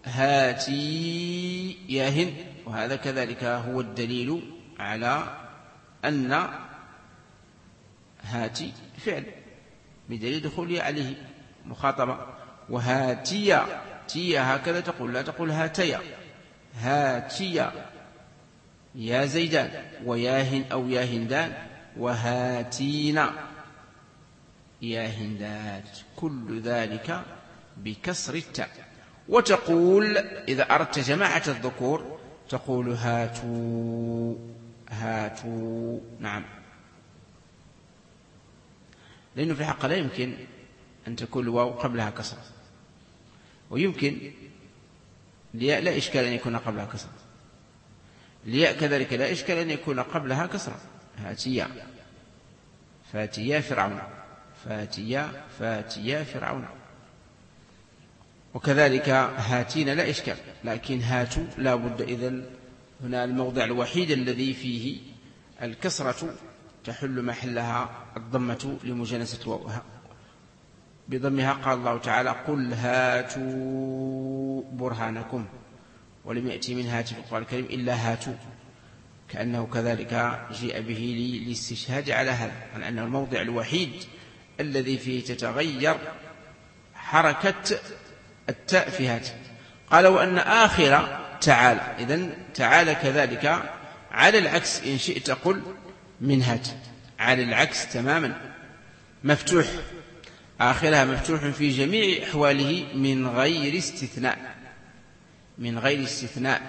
هاتي يا هند، وهذا كذلك هو الدليل على أن هاتي فعل بدليل دخولها عليه مخاطبة. وهاتيا تيا هكذا تقول، لا تقول هاتيا، هاتيا يا زيدان ويا هند أو يا هندان وهاتينا يا هندات، كل ذلك بكسر التاء. وتقول إذا أردت جماعة الذكور تقول هاتوا هاتوا، نعم، لأنه في الحق لا يمكن أن تكون الواو قبلها كسر، ويمكن لا إشكال أن يكون قبلها كسر، الياء كذلك لا إشكال أن يكون قبلها كسرة، هاتيا فاتيا فرعون، فاتيا فاتيا فرعون. وكذلك هاتين لا إشكال، لكن هاتوا لا بد. إذن هنا الموضع الوحيد الذي فيه الكسرة تحل محلها الضمة لمجانسة واوها. بضمها قال الله تعالى قل هاتوا برهانكم، ولم يأتي من هات في القرآن الكريم إلا هاتوا، كأنه كذلك جيء به للاستشهاد على هذا، عن أنه الموضع الوحيد الذي فيه تتغير حركة التاء في هات. قال وأن آخر تعالى، إذن تعالى كذلك على العكس إن شئت قل من هات، على العكس تماما، مفتوح، آخرها مفتوح في جميع أحواله من غير استثناء، من غير استثناء.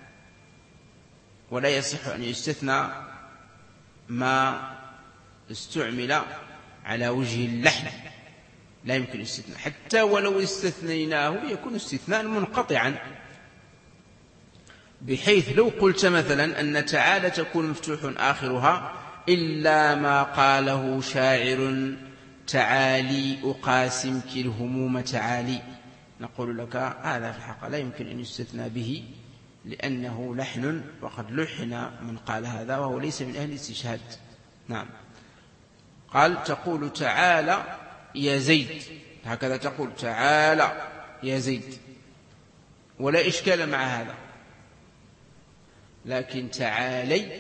ولا يصح أن يستثنى ما استعمل على وجه اللحن، لا يمكن الاستثناء، حتى ولو استثنيناه يكون استثناء منقطعا، بحيث لو قلت مثلا أن تعالى تكون مفتوح آخرها إلا ما قاله شاعر تعالي أقاسمك الهموم تعالي، نقول لك هذا في الحقيقة لا يمكن أن يستثنى به، لأنه لحن، وقد لحن من قال هذا وهو ليس من أهل الاستشهاد. نعم. قال تقول تعالى يا زيد، هكذا تقول تعالى يا زيد، ولا إشكال مع هذا. لكن تعالي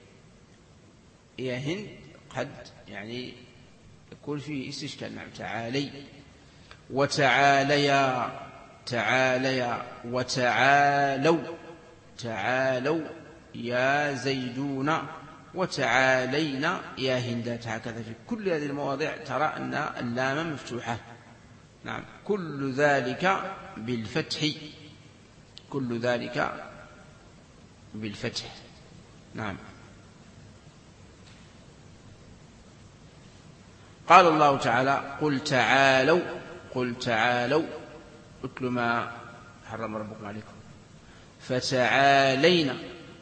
يا هند قد يعني يكون فيه استشكال. نعم تعالي. وتعاليا، تعاليا وتعالوا، تعالوا يا زيدون وتعالينا يا هندات، هكذا في كل هذه المواضع ترى أن اللام مفتوحة. نعم. كل ذلك بالفتح، كل ذلك بالفتح. نعم. قال الله تعالى قل تعالوا، قل تعالوا اتل ما حرم ربكم عليكم فتعالينا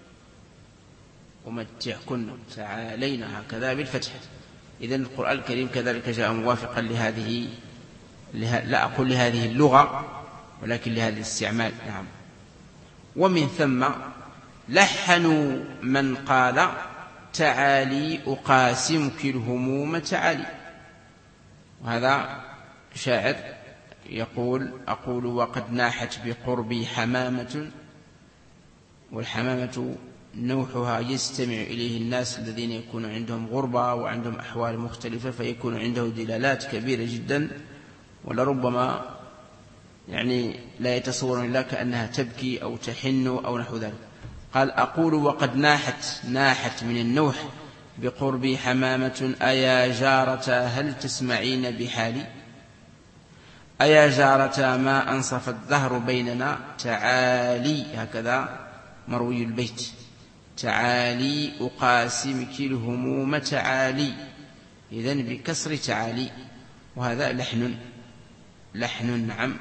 ومتعكن، تعالينا هكذا بالفتح. إذن القرآن الكريم كذلك جاء موافقا لهذه، لا أقول لهذه اللغة ولكن لهذا الاستعمال. نعم. ومن ثم لحنوا من قال تعالي أقاسمك الهموم تعالي، وهذا شاعر يقول أقول وقد ناحت بقربي حمامة، والحمامة نوحها يستمع إليه الناس الذين يكون عندهم غربة وعندهم أحوال مختلفة، فيكون عنده دلالات كبيرة جدا، ولربما يعني لا يتصور إلا كأنها تبكي أو تحن أو نحو ذلك. قال أقول وقد ناحت، ناحت من النوح بقربي حمامة أيا جارة هل تسمعين بحالي، أيا جارة ما أنصف الدهر بيننا تعالي، هكذا مروي البيت، تعالي أقاسمك الهموم تعالي، إذن بكسر تعالي، وهذا لحن، لحن. نعم.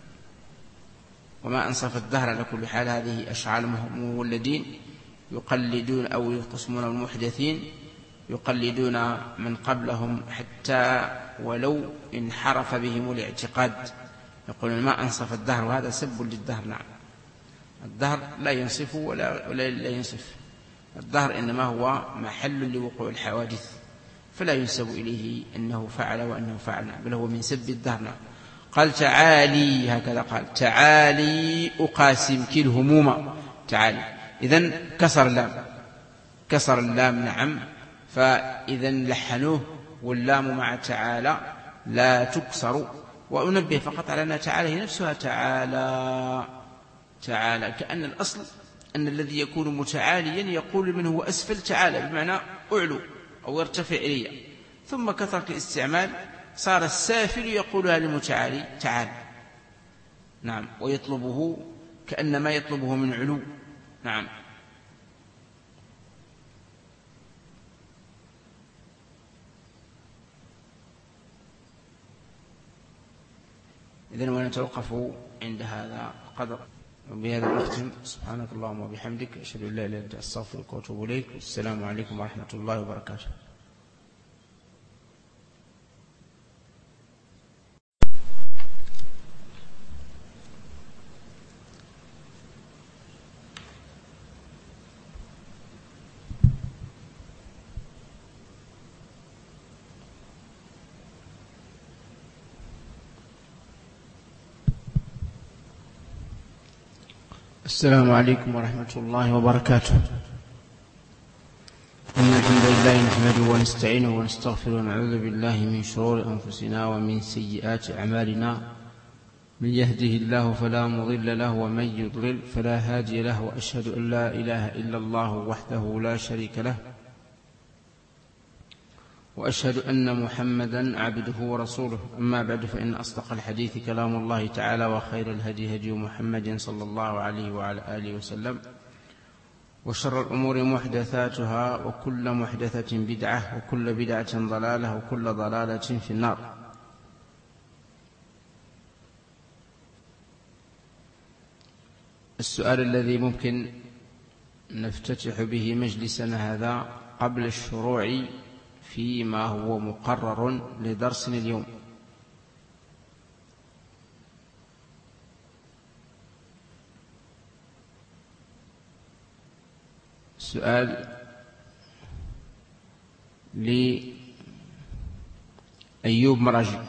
وما أنصف الدهر على كل حال هذه أشعار المولدين يقلدون أو يقسمون المحدثين، يقلدون من قبلهم حتى ولو انحرف بهم الاعتقاد، يقولون ما أنصف الدهر، وهذا سب للدهر. نعم. الدهر لا ينصف ولا, ولا لا ينصف، الدهر إنما هو محل لوقوع الحوادث، فلا ينسب إليه أنه فعل وأنه فعل، بل هو من سب الدهر. نعم. قال تعالي، هكذا قال تعالي أقاسمك الهموم تعالي، إذن كسر اللام، كسر اللام. نعم. فإذن لحنوه، واللام مع تعالى لا تكسر. وأنبه فقط على أن تعالى هي نفسها تعالى، تعالى، كأن الأصل أن الذي يكون متعاليا يقول منه هو أسفل تعالى، بمعنى أعلو أو يرتفع إليه، ثم كثرة الاستعمال صار السافل يقولها للمتعالي تعالى. نعم. ويطلبه كأنما يطلبه من علو. نعم. إذن ونتوقف عند هذا القدر. وبهذا نختم. سبحانك اللهم وبحمدك، أشهد أن لا إله إلا أنت، أستغفرك وأتوب إليك. والسلام عليكم ورحمة الله وبركاته. السلام عليكم ورحمة الله وبركاته. إن الحمد لله نحمده ونستعينه ونستغفره ونعوذ بالله من شرور أنفسنا ومن سيئات أعمالنا. من يهده الله فلا مضل له ومن يضلل فلا هادي له، وأشهد أن لا إله إلا الله وحده لا شريك له، وأشهد أن محمدا عبده ورسوله. أما بعد، فإن أصدق الحديث كلام الله تعالى، وخير الهدي هدي محمد صلى الله عليه وعلى آله وسلم، وشر الأمور محدثاتها، وكل محدثة بدعة، وكل بدعة ضلالة، وكل ضلالة في النار. السؤال الذي ممكن نفتتح به مجلسنا هذا قبل الشروع فيما هو مقرر لدرسنا اليوم: سؤال لأيوب مراجي.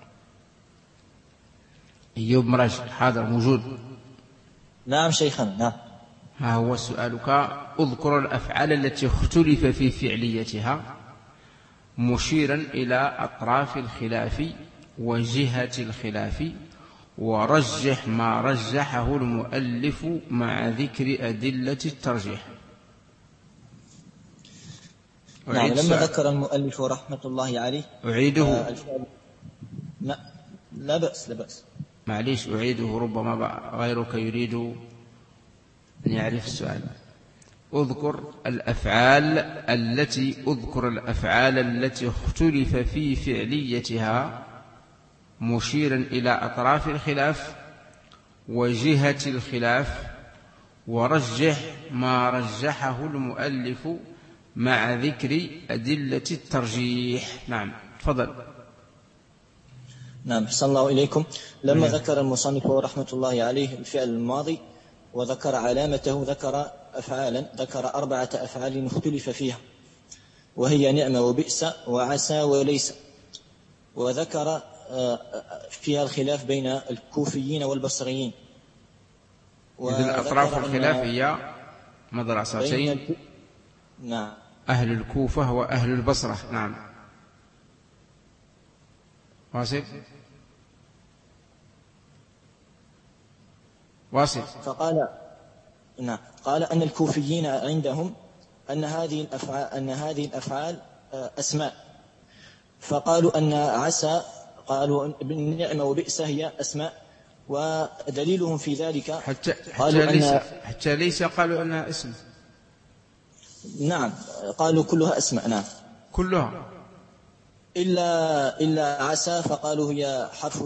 أيوب مراجي حاضر موجود؟ نعم شيخنا. نعم. ها هو سؤالك: اذكر الأفعال التي اختلف في فعليتها مشيرا إلى أطراف الخلاف وجهة الخلاف، ورجح ما رجحه المؤلف مع ذكر أدلة الترجيح. نعم. لما ذكر المؤلف رحمة الله عليه أعيده. آه لا, لا بأس لا بأس معليش أعيده، ربما غيرك يريد أن يعرف السؤال. اذكر الأفعال التي اذكر الأفعال التي اختلف في فعليتها مشيرا إلى أطراف الخلاف وجهة الخلاف، ورجح ما رجحه المؤلف مع ذكر أدلة الترجيح. نعم تفضل. نعم أحسن الله إليكم. لما ذكر المصنف رحمة الله عليه الفعل الماضي وذكر علامته ذكر أفعالا ذكر أربعة أفعال اختلف فيها، وهي نعم وبئس وعسى وليس، وذكر فيها الخلاف بين الكوفيين والبصريين. إذن أطراف الخلاف هي مدرستين: نعم، أهل الكوفة وأهل البصرة. نعم. واصل واصل. فقال نعم قال أن الكوفيين عندهم أن هذه الأفعال أن هذه الأفعال أسماء، فقالوا أن عسى قالوا بالنعمة وبئس هي أسماء، ودليلهم في ذلك حتى حتى ليس حتى ليس قالوا أنها اسم. نعم قالوا كلها أسماء. نعم كلها إلا إلا عسى، فقالوا هي حرف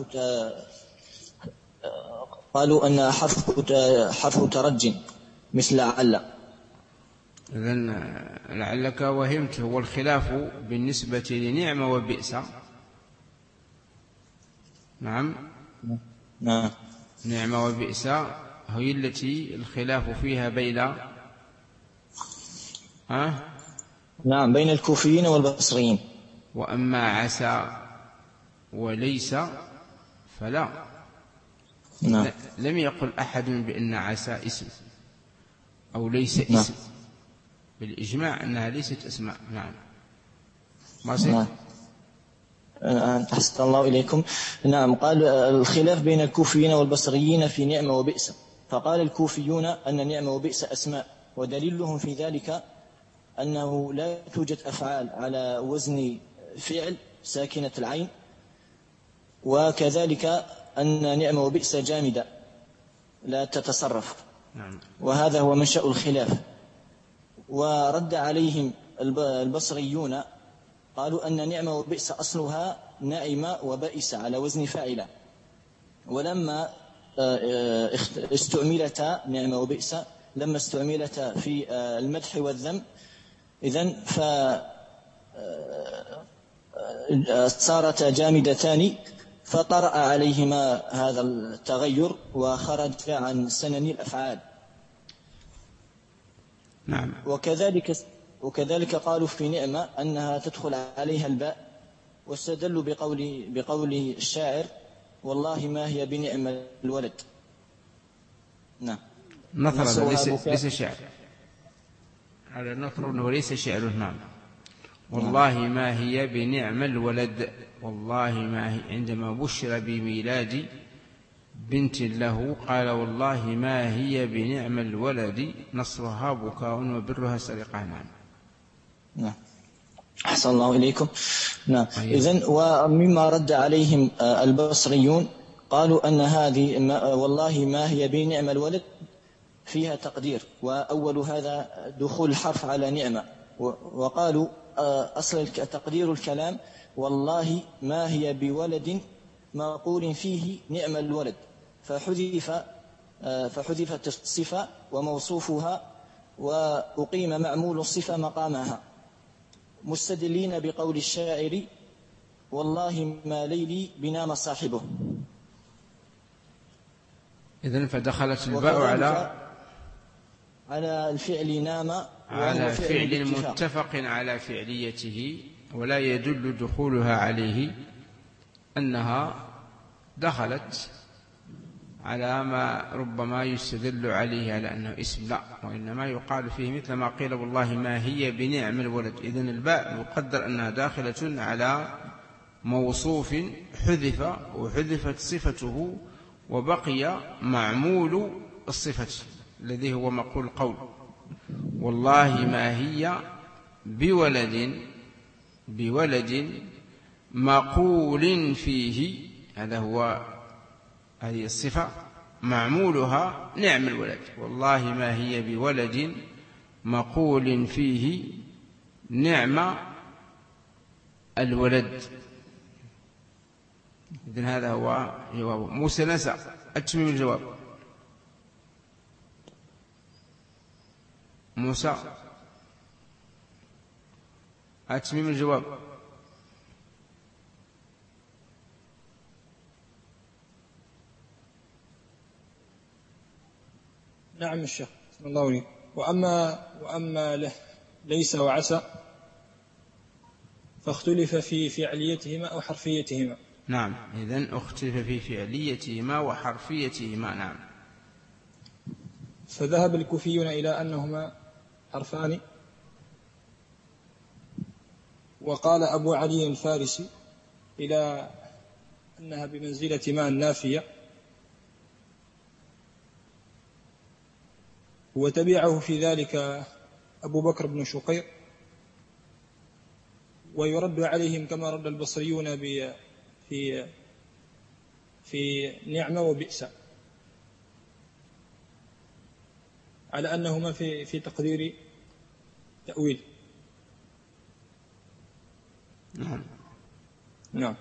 قالوا أن حرف حرف ترج مثل لعل. إذن لعلك وهمت. هو الخلاف بالنسبة لنعمة وبئس. نعم نعم نعمة وبئس هي التي الخلاف فيها بين ها نعم بين الكوفيين والبصريين. وأما عسى وليس فلا. نعم. لم يقل أحد بأن عسى اسم أو ليس اسم. نعم. بالإجماع أنها ليست أسماء. نعم ما نعم. أحسن الله إليكم. نعم قال الخلاف بين الكوفيين والبصريين في نعمة وبئس، فقال الكوفيون أن نعمة وبئس أسماء، ودليلهم في ذلك أنه لا توجد أفعال على وزن فعل ساكنة العين، وكذلك أن نعمة وبئس جامدة لا تتصرف. نعم. وهذا هو منشأ الخلاف. ورد عليهم البصريون قالوا أن نعمة وبئس أصلها نائمة وبئس على وزن فاعلة، ولما استعملتا نعم وبئس لما استعملتا في المدح والذم، إذن فصارتا جامدتان فطرأ عليهما هذا التغير وخرج عن سنن الأفعال. نعم. وكذلك وكذلك قالوا في نعمة أنها تدخل عليها الباء، واستدلوا بقول بقول الشاعر والله ما هي بنعم الولد. نعم. نثر ليس ليس شعر، هذا نثر انه ليس شعر. نعم. والله ما هي بنعم الولد، والله ما هي. عندما بشر بميلاد بنت له قال والله ما هي بنعم الولد، نصرها بكاء وبرها سرقة. نعم. نعم. أحسن الله إليكم. نعم. إذن ومما رد عليهم البصريون قالوا أن هذه ما والله ما هي بنعم الولد فيها تقدير، وأول هذا دخول الحرف على نعمة، وقالوا أصل تقدير الكلام والله ما هي بولد معقول فيه نعم الولد، فحذف فحذفت الصفة وموصوفها وأقيم معمول الصفة مقامها، مستدلين بقول الشاعر والله ما ليلي بنام صاحبه. إذن فدخلت الباء على على الفعل نام، على فعل متفق على فعليته، ولا يدل دخولها عليه أنها دخلت على ما ربما يستدل عليه على أنه اسم، لا، وإنما يقال فيه مثل ما قيل والله ما هي بنعم الولد. إذن الباء يقدر أنها داخلة على موصوف حذف وحذفت صفته وبقي معمول الصفة الذي هو مقول قول والله ما هي بولد بولد مقول فيه، هذا هو هذه الصفة معمولها نعم الولد، والله ما هي بولد مقول فيه نعم الولد. إذن هذا هو جواب. موسى نسى أتمم الجواب. موسى أتمم الجواب. نعم الشيخ بسم الله عليك. وأما, وأما له ليس وعسى فاختلف في فعليتهما أو حرفيتهما. نعم. إذن اختلف في فعليتهما وحرفيتهما. نعم. فذهب الكوفيون إلى أنهما حرفان، وقال أبو علي الفارسي إلى أنها بمنزلة ما النافية، وتبعه في ذلك أبو بكر بن شقير. ويرد عليهم كما رد البصريون في في نعمة وبئس على أنهما في في تقدير تأويل. نعم. نعم.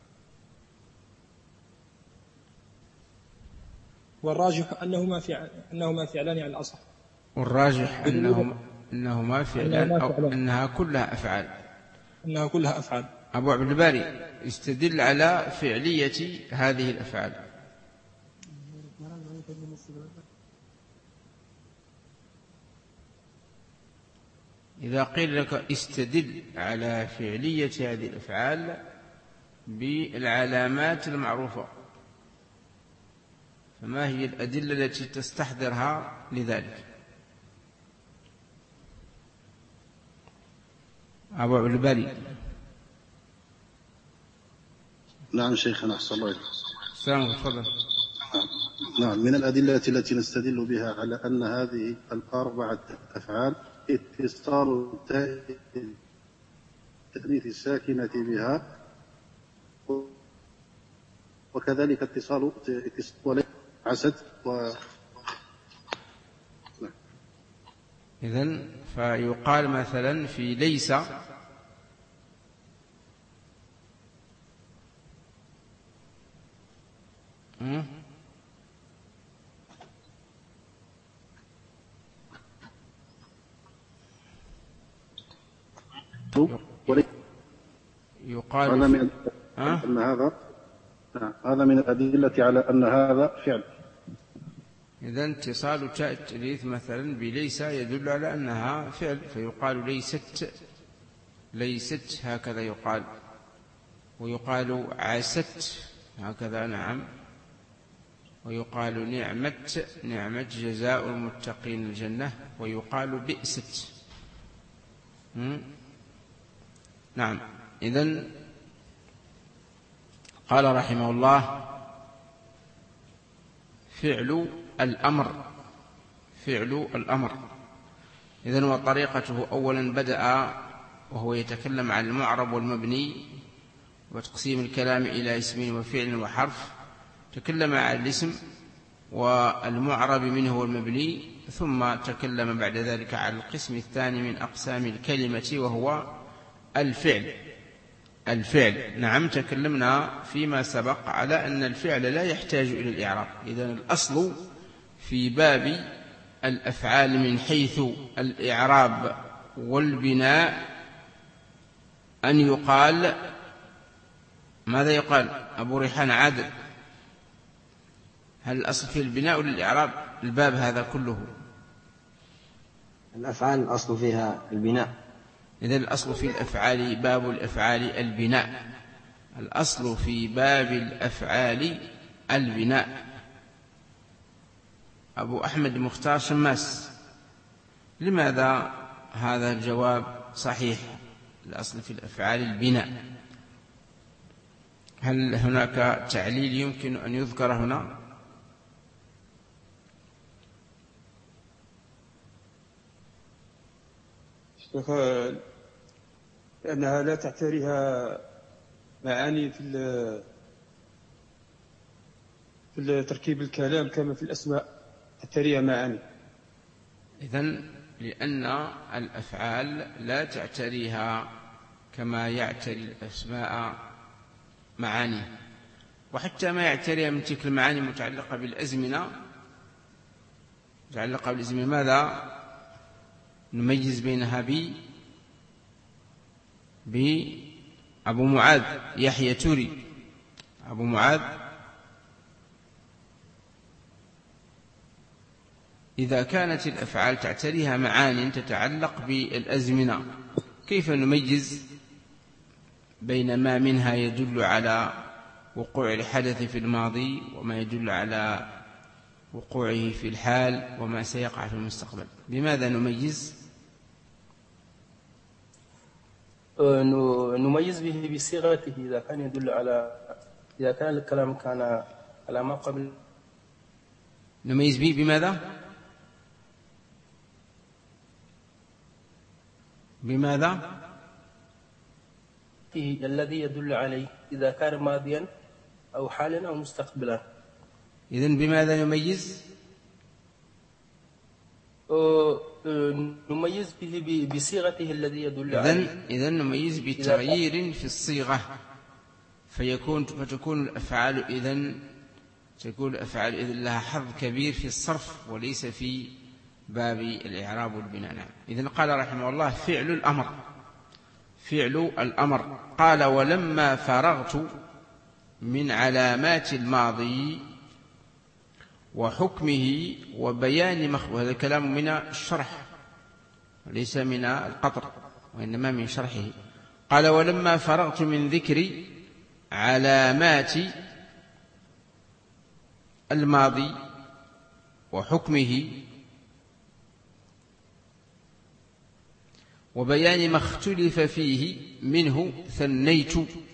والراجح أنهما في أنهما فعلان على الأصح. والراجح أنهما أنهما فعلان أو أنها كلها أفعال. أنها كلها أفعال. أبو عبد الباري يستدل على فعلية هذه الأفعال. إذا قيل لك استدل على فعلية هذه الأفعال بالعلامات المعروفة، فما هي الأدلة التي تستحضرها لذلك؟ أبو عبد الباري. نعم شيخنا أحسن الله إليك. السلام تفضل. نعم. من الأدلة التي نستدل بها على أن هذه الأربعة أفعال اتصال التأنيث الساكنة بها، وكذلك اتصال اتصال عسد و إذن فيقال مثلا في ليس وليس يقال هذا من أه؟ أن هذا هذا من الأدلة على أن هذا فعل. إذا اتصال تاء التأنيث مثلا بليس يدل على أنها فعل، فيقال ليست ليست هكذا يقال، ويقال عست هكذا نعم، ويقال نعمت نعمت جزاء المتقين الجنة، ويقال بئست. نعم. إذن قال رحمه الله فعل الأمر فعل الأمر. إذن وطريقته أولا بدأ وهو يتكلم عن المعرب والمبني وتقسيم الكلام إلى اسم وفعل وحرف. تكلم عن الاسم والمعرب منه والمبني، ثم تكلم بعد ذلك عن القسم الثاني من أقسام الكلمة وهو الفعل. الفعل نعم، تكلمنا فيما سبق على أن الفعل لا يحتاج إلى الإعراب. إذن الأصل في باب الأفعال من حيث الإعراب والبناء أن يقال ماذا يقال؟ أبو ريحان عادل، هل الأصل في البناء ولا الإعراب الباب هذا كله؟ الأفعال الأصل فيها البناء. إذن الأصل في الأفعال باب الأفعال البناء، الأصل في باب الأفعال البناء. أبو أحمد مختار شماس، لماذا هذا الجواب صحيح؟ الأصل في الأفعال البناء. هل هناك تعليل يمكن أن يذكر هنا؟ لأنها لا تعتريها معاني في في تركيب الكلام كما في الأسماء تعتريها معاني. إذن لأن الأفعال لا تعتريها كما يعتري الأسماء معاني، وحتى ما يعتريها من تلك المعاني متعلقة بالأزمنة متعلقة بالأزمنة ماذا نميز بينها ب بأبو معاذ يحيى توري. أبو معاذ إذا كانت الأفعال تعتريها معاني تتعلق بالأزمنة، كيف نميز بين ما منها يدل على وقوع الحدث في الماضي وما يدل على وقوعه في الحال وما سيقع في المستقبل؟ بماذا نميز؟ نميز به بصيغته، إذا كان يدل على إذا كان الكلام كان على ما قبل. نميز به بماذا؟ بماذا؟ الذي يدل عليه إذا كان ماضيا أو حالا أو مستقبلا. إذن بماذا نميز؟ نميز به بصيغته الذي يدل إذن عليه. إذن نميز بتغيير في الصيغة، فيكون فتكون الأفعال إذن تكون الأفعال إذن لها حظ كبير في الصرف وليس في باب الإعراب والبناء. إذن قال رحمه الله فعل الأمر فعل الأمر. قال ولما فرغت من علامات الماضي وحكمه وبيان مخ... وهذا الكلام من الشرح وليس من القطر وإنما من شرحه. قال ولما فرغت من ذكر علامات الماضي وحكمه وبيان ما اختلف فيه منه ثنيت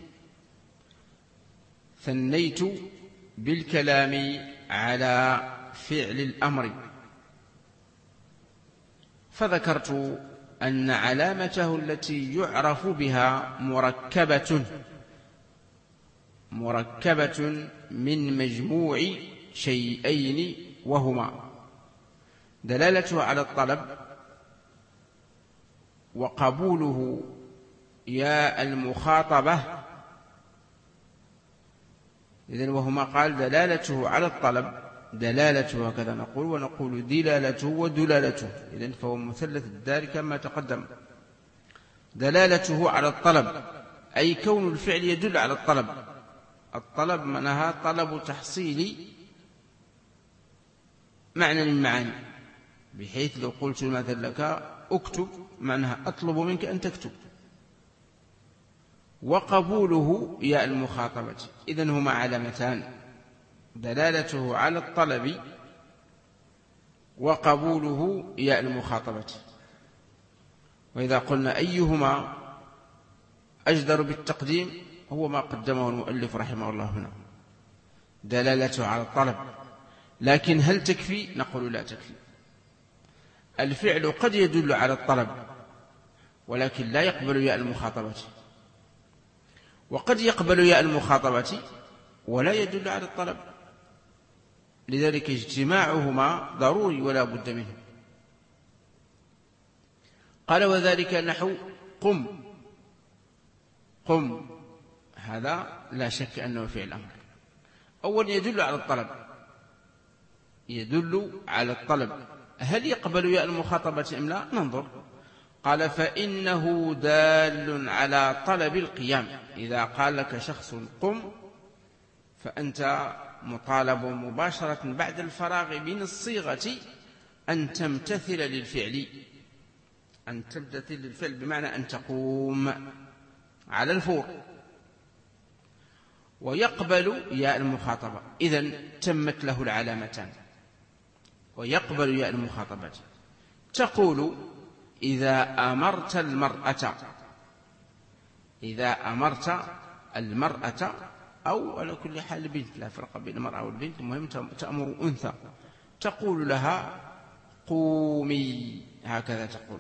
ثنيت بالكلام على فعل الأمر، فذكرت أن علامته التي يعرف بها مركبة مركبة من مجموع شيئين، وهما دلالته على الطلب وقبوله يا المخاطبة. إذن وهما قال دلالته على الطلب، دلالته هكذا نقول، ونقول دلالته ودلالته. إذن فهو مثلث الدال كما تقدم. دلالته على الطلب، أي كون الفعل يدل على الطلب. الطلب معناها طلب تحصيل معنى من معاني، بحيث لو قلت مثلا لك اكتب معناها أطلب منك أن تكتب. وقبوله ياء المخاطبة، إذن هما علامتان، دلالته على الطلب وقبوله ياء المخاطبة. وإذا قلنا أيهما أجدر بالتقديم هو ما قدمه المؤلف رحمه الله هنا، دلالته على الطلب. لكن هل تكفي؟ نقول لا تكفي. الفعل قد يدل على الطلب ولكن لا يقبل ياء المخاطبة، وقد يقبل ياء المخاطبة ولا يدل على الطلب، لذلك اجتماعهما ضروري ولا بد منه. قال وذلك نحو قم. قم هذا لا شك أنه فعل أمر، أول يدل على الطلب، يدل على الطلب. هل يقبل ياء المخاطبة أم لا؟ ننظر. قال فإنه دال على طلب القيام. إذا قال لك شخص قم فأنت مطالب مباشرة بعد الفراغ من الصيغة أن تمتثل للفعل، أن تمتثل للفعل بمعنى أن تقوم على الفور. ويقبل ياء المخاطبة، إذن تمت له العلامتان. ويقبل ياء المخاطبة، تقول إذا أمرت المرأة، إذا أمرت المرأة، أو على كل حال بنت، لا فرق بين المرأة والبنت، المهم تأمر أنثى، تقول لها قومي، هكذا تقول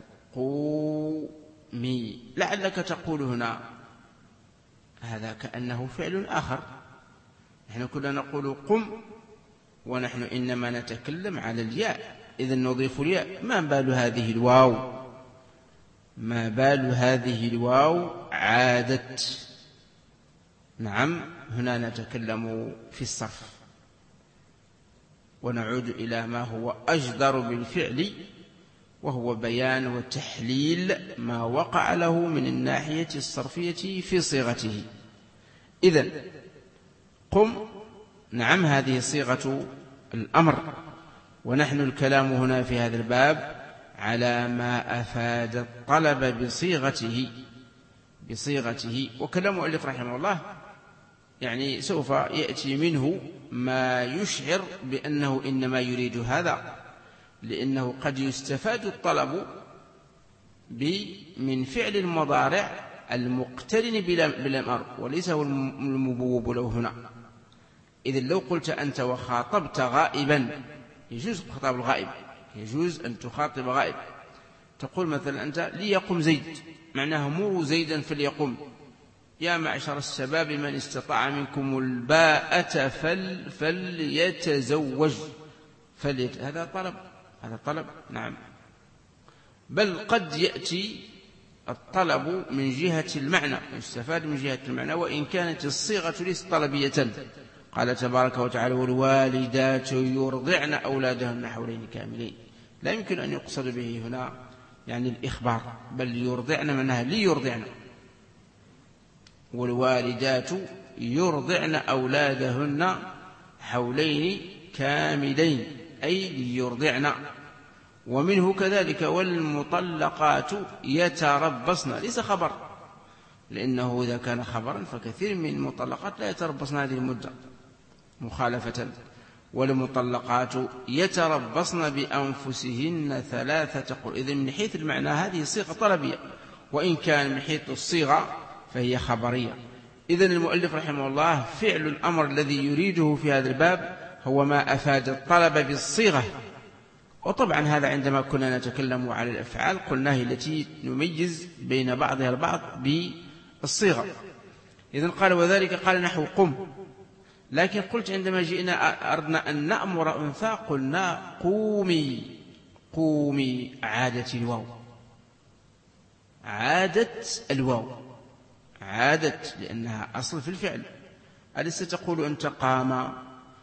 قومي. لعلك تقول هنا هذا كأنه فعل آخر، نحن كلنا نقول قم ونحن إنما نتكلم على الياء، إذن نضيف الياء. ما بال هذه الواو؟ ما بال هذه الواو عادت؟ نعم، هنا نتكلم في الصرف، ونعود إلى ما هو أجدر بالفعل، وهو بيان وتحليل ما وقع له من الناحية الصرفية في صيغته. إذن قم، نعم، هذه صيغة الأمر، ونحن الكلام هنا في هذا الباب على ما أفاد الطلب بصيغته بصيغته وكلام المؤلف رحمه الله يعني سوف يأتي منه ما يشعر بأنه إنما يريد هذا، لأنه قد يستفاد الطلب من فعل المضارع المقترن بالأمر، وليس هو المبوب له هنا. إذن لو قلت أنت وخاطبت غائبا، يجوز خطاب الغائب، يجوز أن تخاطب غائب، تقول مثلا أنت ليقم زيد، معناه مروا زيدا فليقم، يا معشر الشباب من استطاع منكم الباءة فل فليتزوج فليت... هذا طلب، هذا طلب، نعم. بل قد يأتي الطلب من جهة المعنى، يستفاد من جهة المعنى، وإن كانت الصيغة ليست طلبية. قال تبارك وتعالى والوالدات يرضعن أولادهن حولين كاملين، لا يمكن أن يقصد به هنا يعني الإخبار، بل يرضعن منها ليرضعن. والوالدات يرضعن أولادهن حولين كاملين، أي ليرضعن. ومنه كذلك والمطلقات يتربصن، ليس خبر، لأنه إذا كان خبرا فكثير من المطلقات لا يتربصن هذه المدة مخالفة. والمطلقات يتربصن بأنفسهن ثلاثة قروء. إذن من حيث المعنى هذه صيغة طلبية، وإن كان من حيث الصيغة فهي خبرية. إذن المؤلف رحمه الله فعل الأمر الذي يريده في هذا الباب هو ما أفاد الطلب بالصيغة. وطبعا هذا عندما كنا نتكلم على الأفعال قلنا هي التي نميز بين بعضها البعض بالصيغة. إذن قال وذلك قال نحو قم، لكن قلت عندما جئنا أردنا أن نأمر أنثى قلنا قومي، قومي، عادت الواو، عادت الواو، عادت لأنها أصل في الفعل. أليس تقول أنت قام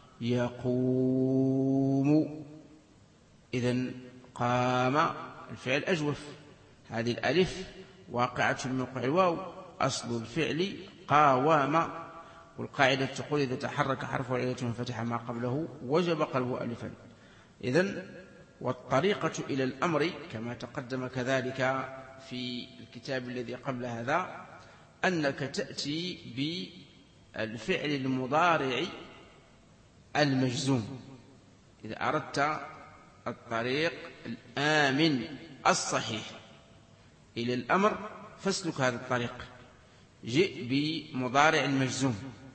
يقوم؟ إذن قام الفعل أجوف، هذه الألف واقعة من موقع الواو. أصل الفعل قاوم، والقاعدة تقول إذا تحرك حرف العلة منفتحا ما قبله وجب قلبه ألفا. إذن والطريقة إلى الأمر كما تقدم كذلك في الكتاب الذي قبل هذا أنك تأتي بالفعل المضارع المجزوم. إذا أردت الطريق الآمن الصحيح إلى الأمر فاسلك هذا الطريق. جئ بمضارع المجزوم،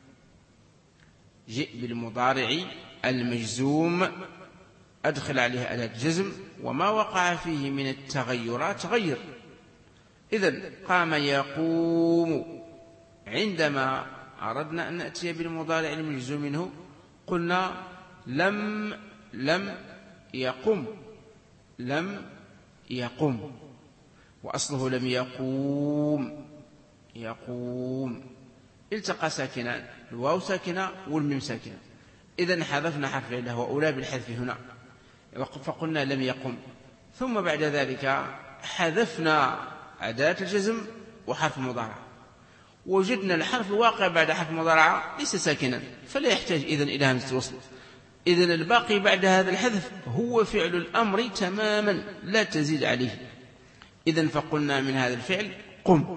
جئ بالمضارع المجزوم، أدخل عليه أداة جزم وما وقع فيه من التغيرات غير. إذن قام يقوم، عندما أردنا أن نأتي بالمضارع المجزوم منه قلنا لم لم يقم، لم يقم، وأصله لم يقوم، يقوم. التقى ساكنان، الواو ساكنة والميم ساكنة، إذن حذفنا حرف العلة وأولى بالحذف هنا، فقلنا لم يقم. ثم بعد ذلك حذفنا أداة الجزم وحرف المضارع، وجدنا الحرف الواقع بعد حرف المضارع ليس ساكنا، فلا يحتاج إذن إلى همزة وصل. إذن الباقي بعد هذا الحذف هو فعل الأمر تماما لا تزيد عليه. إذن فقلنا من هذا الفعل قم،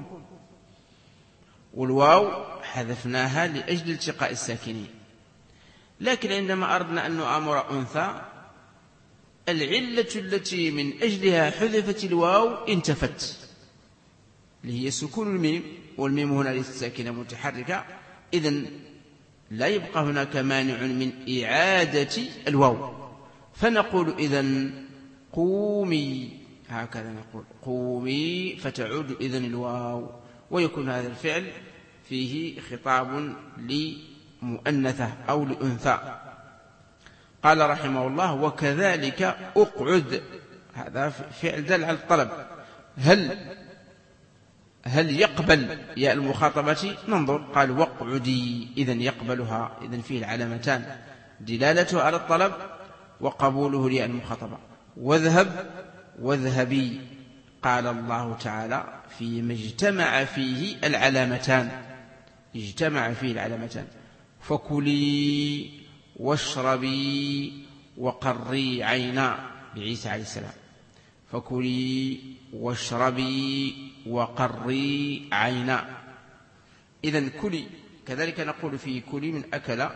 والواو حذفناها لأجل التقاء الساكنين. لكن عندما أردنا أن نؤمر أنثى العلة التي من أجلها حذفت الواو انتفت، اللي هي سكون الميم، والميم هنا ليست ساكنة متحركة، إذن لا يبقى هناك مانع من إعادة الواو، فنقول إذن قومي، هكذا نقول قومي، فتعود إذن الواو، ويكون هذا الفعل فيه خطاب لمؤنثة أو لأنثى. قال رحمه الله وكذلك أقعد، هذا فعل دل على الطلب. هل هل يقبل يا المخاطبة؟ ننظر، قال واقعدي، إذن يقبلها، إذن فيه العلامتان، دلالته على الطلب وقبوله يا المخاطبة. واذهب، واذهبي، قال الله تعالى فيما اجتمع فيه العلامتان، اجتمع فيه العلامتان، فكلي واشربي وقري عينا بعيسى عليه السلام، فكلي واشربي وقري عينا. إذن كلي كذلك نقول فيه كلي من أكل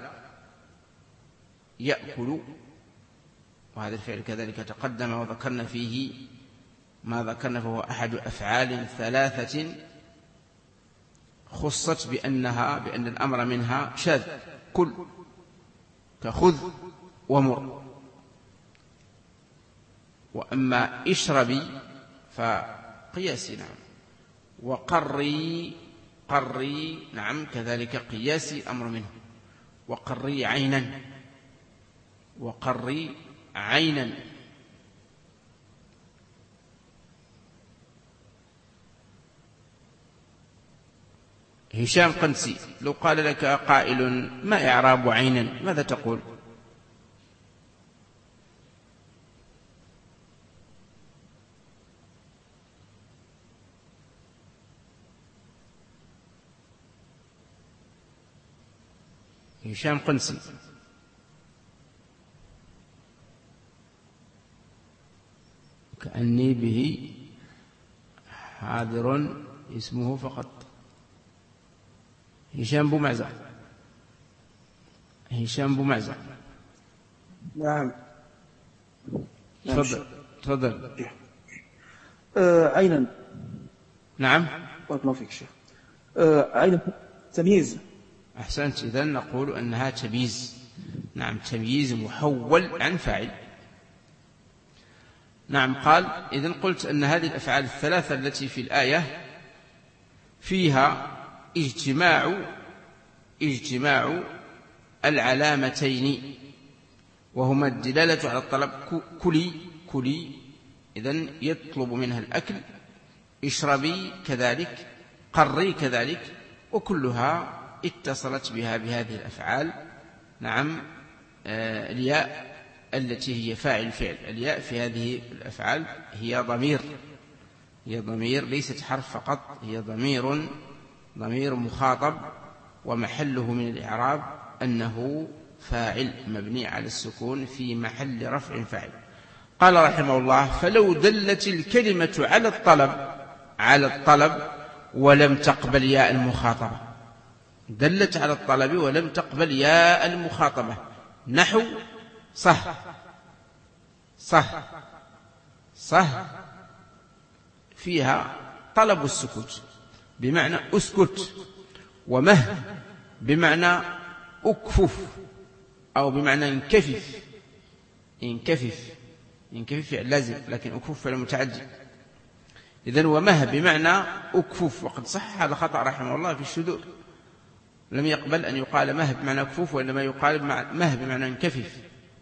يأكل، وهذا الفعل كذلك تقدم وذكرنا فيه ما ذكرنا، فهو أحد أفعال ثلاثة خصت بأنها بأن الأمر منها شاذ، كل كخذ ومر. وأما اشربي فقياسي، نعم، وقري، قري، نعم، كذلك قياسي أمر منه. وقري عينا، وقري عينا. هشام قنسي، لو قال لك قائل ما إعراب عينا ماذا تقول؟ هشام قنسي، كأني به حاضر اسمه فقط. هشام بو معزة، هشام بو معزة، نعم، تفضل تفضل. آه عينا، نعم، بارك الله فيك شيخ. آه عينا تمييز. أحسنت، إذن نقول أنها تمييز، نعم، تمييز محول عن فاعل. نعم، قال إذن قلت أن هذه الأفعال الثلاثة التي في الآية فيها اجتماع اجتماع العلامتين، وهما الدلالة على الطلب، كلي كلي، إذن يطلب منها الأكل، اشربي كذلك، قري كذلك، وكلها اتصلت بها بهذه الأفعال. نعم، آه الياء التي هي فاعل الفعل، الياء في هذه الأفعال هي ضمير، هي ضمير ليست حرف فقط، هي ضمير ضمير مخاطب، ومحله من الإعراب أنه فاعل مبني على السكون في محل رفع فاعل. قال رحمه الله: فلو دلت الكلمة على الطلب على الطلب ولم تقبل ياء المخاطبة، دلت على الطلب ولم تقبل ياء المخاطبة، نحو صه صه صه فيها طلب السكوت بمعنى اسكت، ومه بمعنى اكفف أو بمعنى انكفف انكفف انكفف فعل لازم، لكن اكفف فعل متعدي. إذن ومه بمعنى اكفف، وقد صح هذا خطأ رحمه الله في الشذوذ، لم يقبل أن يقال مه بمعنى اكفف، وإنما يقال مه بمعنى انكفف.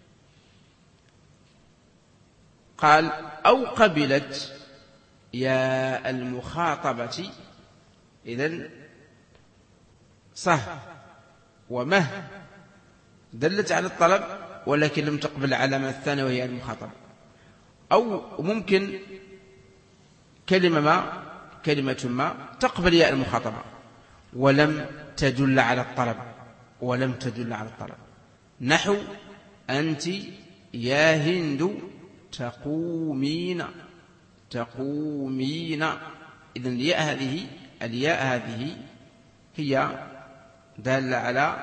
قال: أو قبلت يا المخاطبة، إذن صه ومه دلت على الطلب ولكن لم تقبل علامة الثانية وهي المخاطبة. أو ممكن كلمة ما كلمة ما تقبل ياء المخاطبة ولم تدل على الطلب ولم تدل على الطلب، نحو أنت يا هند تقومين تقومين. إذن الياء هذه الياء هذه هي دالة على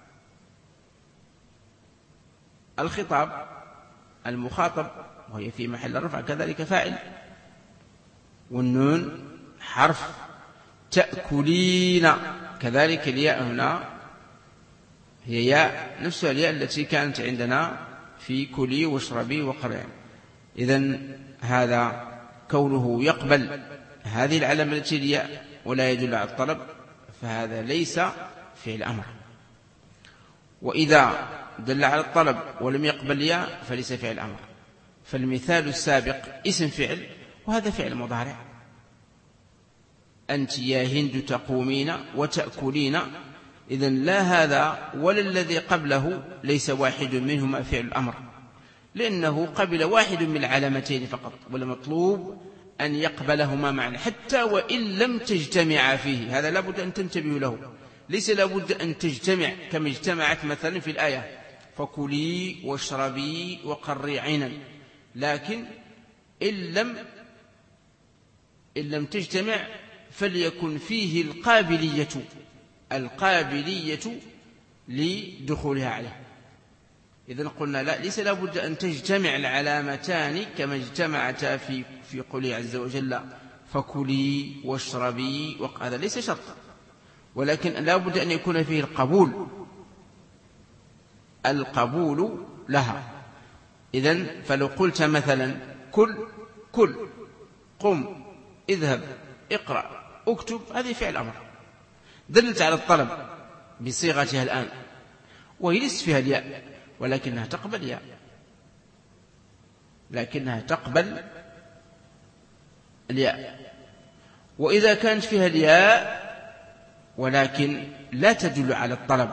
الخطاب المخاطب، وهي في محل رفع كذلك فاعل. والنون حرف تأكلين، كذلك الياء هنا هي ياء نفسها الياء التي كانت عندنا في كلي واشربي وقرئي. إذن هذا كونه يقبل هذه العلامة التي الياء ولا يدل على الطلب، فهذا ليس فعل أمر. وإذا دل على الطلب ولم يقبل ياء فليس فعل أمر. فالمثال السابق اسم فعل، وهذا فعل مضارع، أنت يا هند تقومين وتأكلين. إذن لا هذا ولا الذي قبله ليس واحد منهما فعل الأمر، لأنه قبل واحد من العلامتين فقط، والمطلوب أن يقبلهما معا حتى وإن لم تجتمع فيه. هذا لابد أن تنتبهوا له، ليس لابد أن تجتمع كما اجتمعت مثلا في الآية فكلي واشربي وقري عينا، لكن إن لم إن لم تجتمع فليكن فيه القابلية القابلية لدخولها عليه. إذن قلنا لا، ليس لابد أن تجتمع العلامتان كما اجتمعتا في في قوله عز وجل فكلي واشربي، وهذا ليس شرطا، ولكن لابد أن يكون فيه القبول القبول لها. إذن فلو قلت مثلا كل كل قم اذهب اقرأ اكتب، هذه فعل أمر دلت على الطلب بصيغتها الآن، وهي ليست فيها الياء ولكنها تقبل ياء لكنها تقبل الياء. وإذا كانت فيها الياء ولكن لا تدل على الطلب،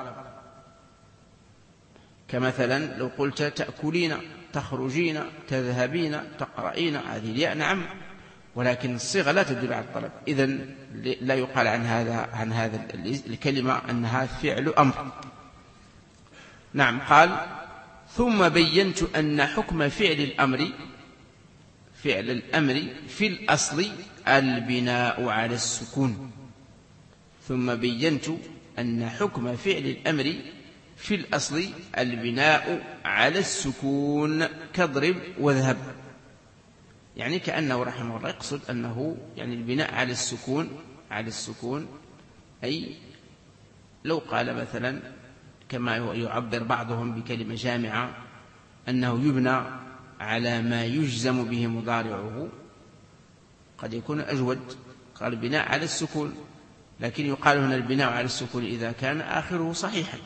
كمثلا لو قلت تأكلين تخرجين تذهبين تقرأين، هذه الياء نعم، ولكن الصيغة لا تدل على الطلب. إذن لا يقال عن هذا عن هذا الكلمة أنها فعل أمر. نعم. قال: ثم بينت أن حكم فعل الأمر فعل الأمر في الأصل البناء على السكون. ثم بينت أن حكم فعل الأمر في الأصل البناء على السكون كاضرب واذهب. يعني كأنه رحمه الله يقصد أنه يعني البناء على السكون على السكون أي لو قال مثلا كما يعبر بعضهم بكلمة جامعة أنه يبنى على ما يجزم به مضارعه، قد يكون أجود، قال بناء على السكون، لكن يقال هنا البناء على السكون إذا كان آخره صحيحا،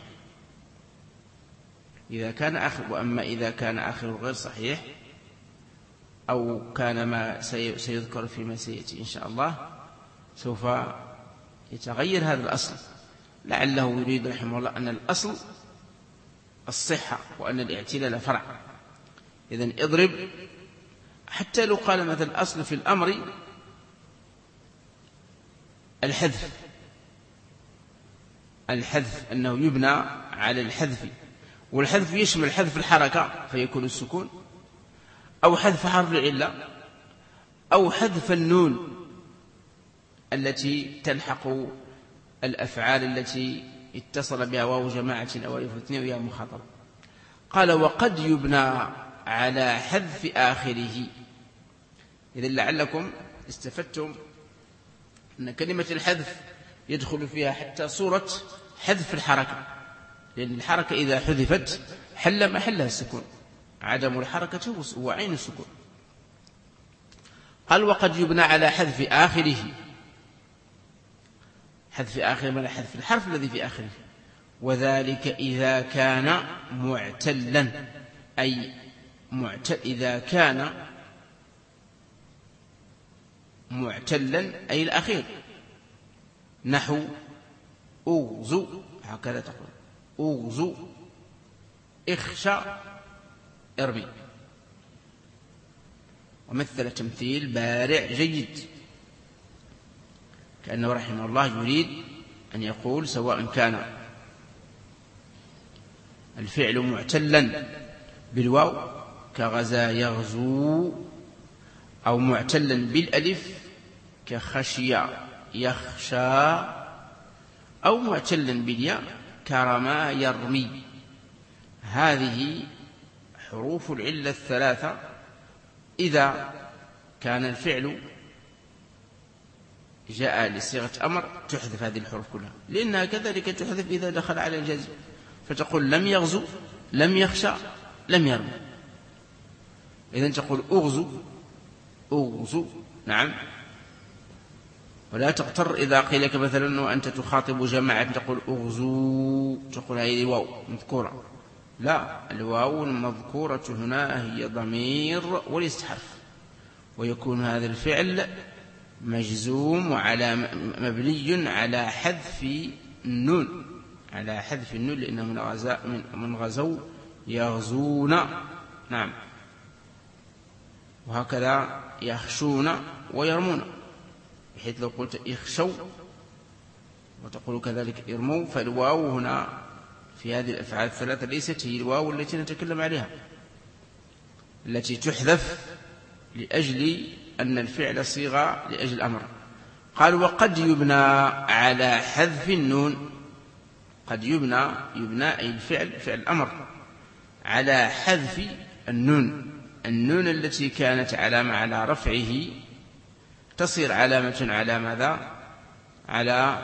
إذا كان آخر. وأما إذا كان آخره غير صحيح أو كان ما سيذكر فيما سيأتي إن شاء الله سوف يتغير هذا الأصل. لعله يريد رحمه الله أن الأصل الصحة وأن الاعتلال فرع. إذن اضرب، حتى لو قال مثل الأصل في الأمر الحذف الحذف أنه يبنى على الحذف، والحذف يشمل حذف الحركة فيكون السكون، أو حذف حرف العلة، أو حذف النون التي تلحق الأفعال التي اتصل بها واو جماعة أو ألف اثنين وهي مخاطبة. قال وقد يبنى على حذف آخره. إذن لعلكم استفدتم أن كلمة الحذف يدخل فيها حتى صورة حذف الحركة، لأن الحركة إذا حذفت حل محلها السكون، عدم الحركة هو عين السكون. قال وقد يبنى على حذف آخره، حذف آخره من حذف الحرف الذي في آخره، وذلك إذا كان معتلا، أي معتل إذا كان معتلا أي الأخير، نحو أوزو، هكذا تقول أوزو اخشى ارمي. ومثل تمثيل بارع جيد، كأنه رحمه الله يريد أن يقول سواء كان الفعل معتلا بالواو كغزا يغزو، أو معتلا بالألف كخشي يخشى، أو معتلا بالياء كرما يرمي. هذه حروف العلة الثلاثة إذا كان الفعل جاء لصيغة أمر تحذف هذه الحروف كلها، لأنها كذلك تحذف إذا دخل على الجزم، فتقول لم يغزو، لم يخشى، لم يرمي. إذن تقول أغزو أغزو، نعم. ولا تغتر إذا قيل لك مثلا وأنت تخاطب جماعة تقول أغزو، تقول هذه واو مذكورة، لا، الواو المذكورة هنا هي ضمير وليست حرف، ويكون هذا الفعل مجزوم وعلى مبني على حذف النون، على حذف النون، لأنه من غزاء من غزو يغزون، نعم. وهكذا يخشون ويرمون، بحيث لو قلت يخشوا وتقول كذلك يرموا، فالواو هنا في هذه الأفعال الثلاثة ليست هي الواو التي نتكلم عليها، التي تحذف لأجل أن الفعل صيغة لأجل الأمر. قال وقد يبنى على حذف النون، قد يبنى يبنى أي الفعل فعل الأمر على حذف النون، النون التي كانت علامة على رفعه تصير علامة على ماذا؟ على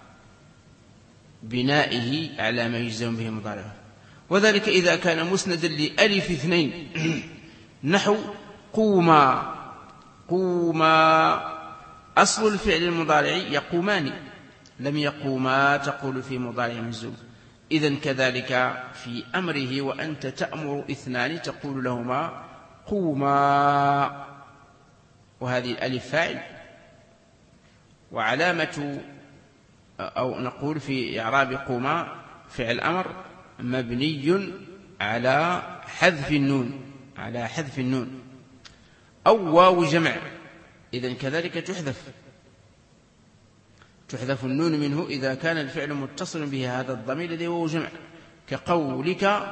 بنائه على ما يجزم به مضارعه، وذلك إذا كان مسندا لألف اثنين نحو قوما. قوما أصل الفعل المضارع يقومان، لم يقوما تقول في مضارع مجزوم. إذن كذلك في أمره وأنت تأمر اثنان تقول لهما قوما، وهذه الألف فاعل، وعلامة أو نقول في إعراب قوما فعل أمر مبني على حذف النون، على حذف النون، أو واو جمع، إذن كذلك تحذف تحذف النون منه إذا كان الفعل متصل به هذا الضمير الذي هو جمع، كقولك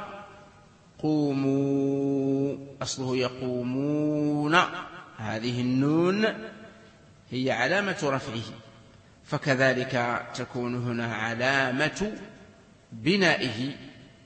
قوموا، أصله يقومون، هذه النون هي علامة رفعه، فكذلك تكون هنا علامة بنائه،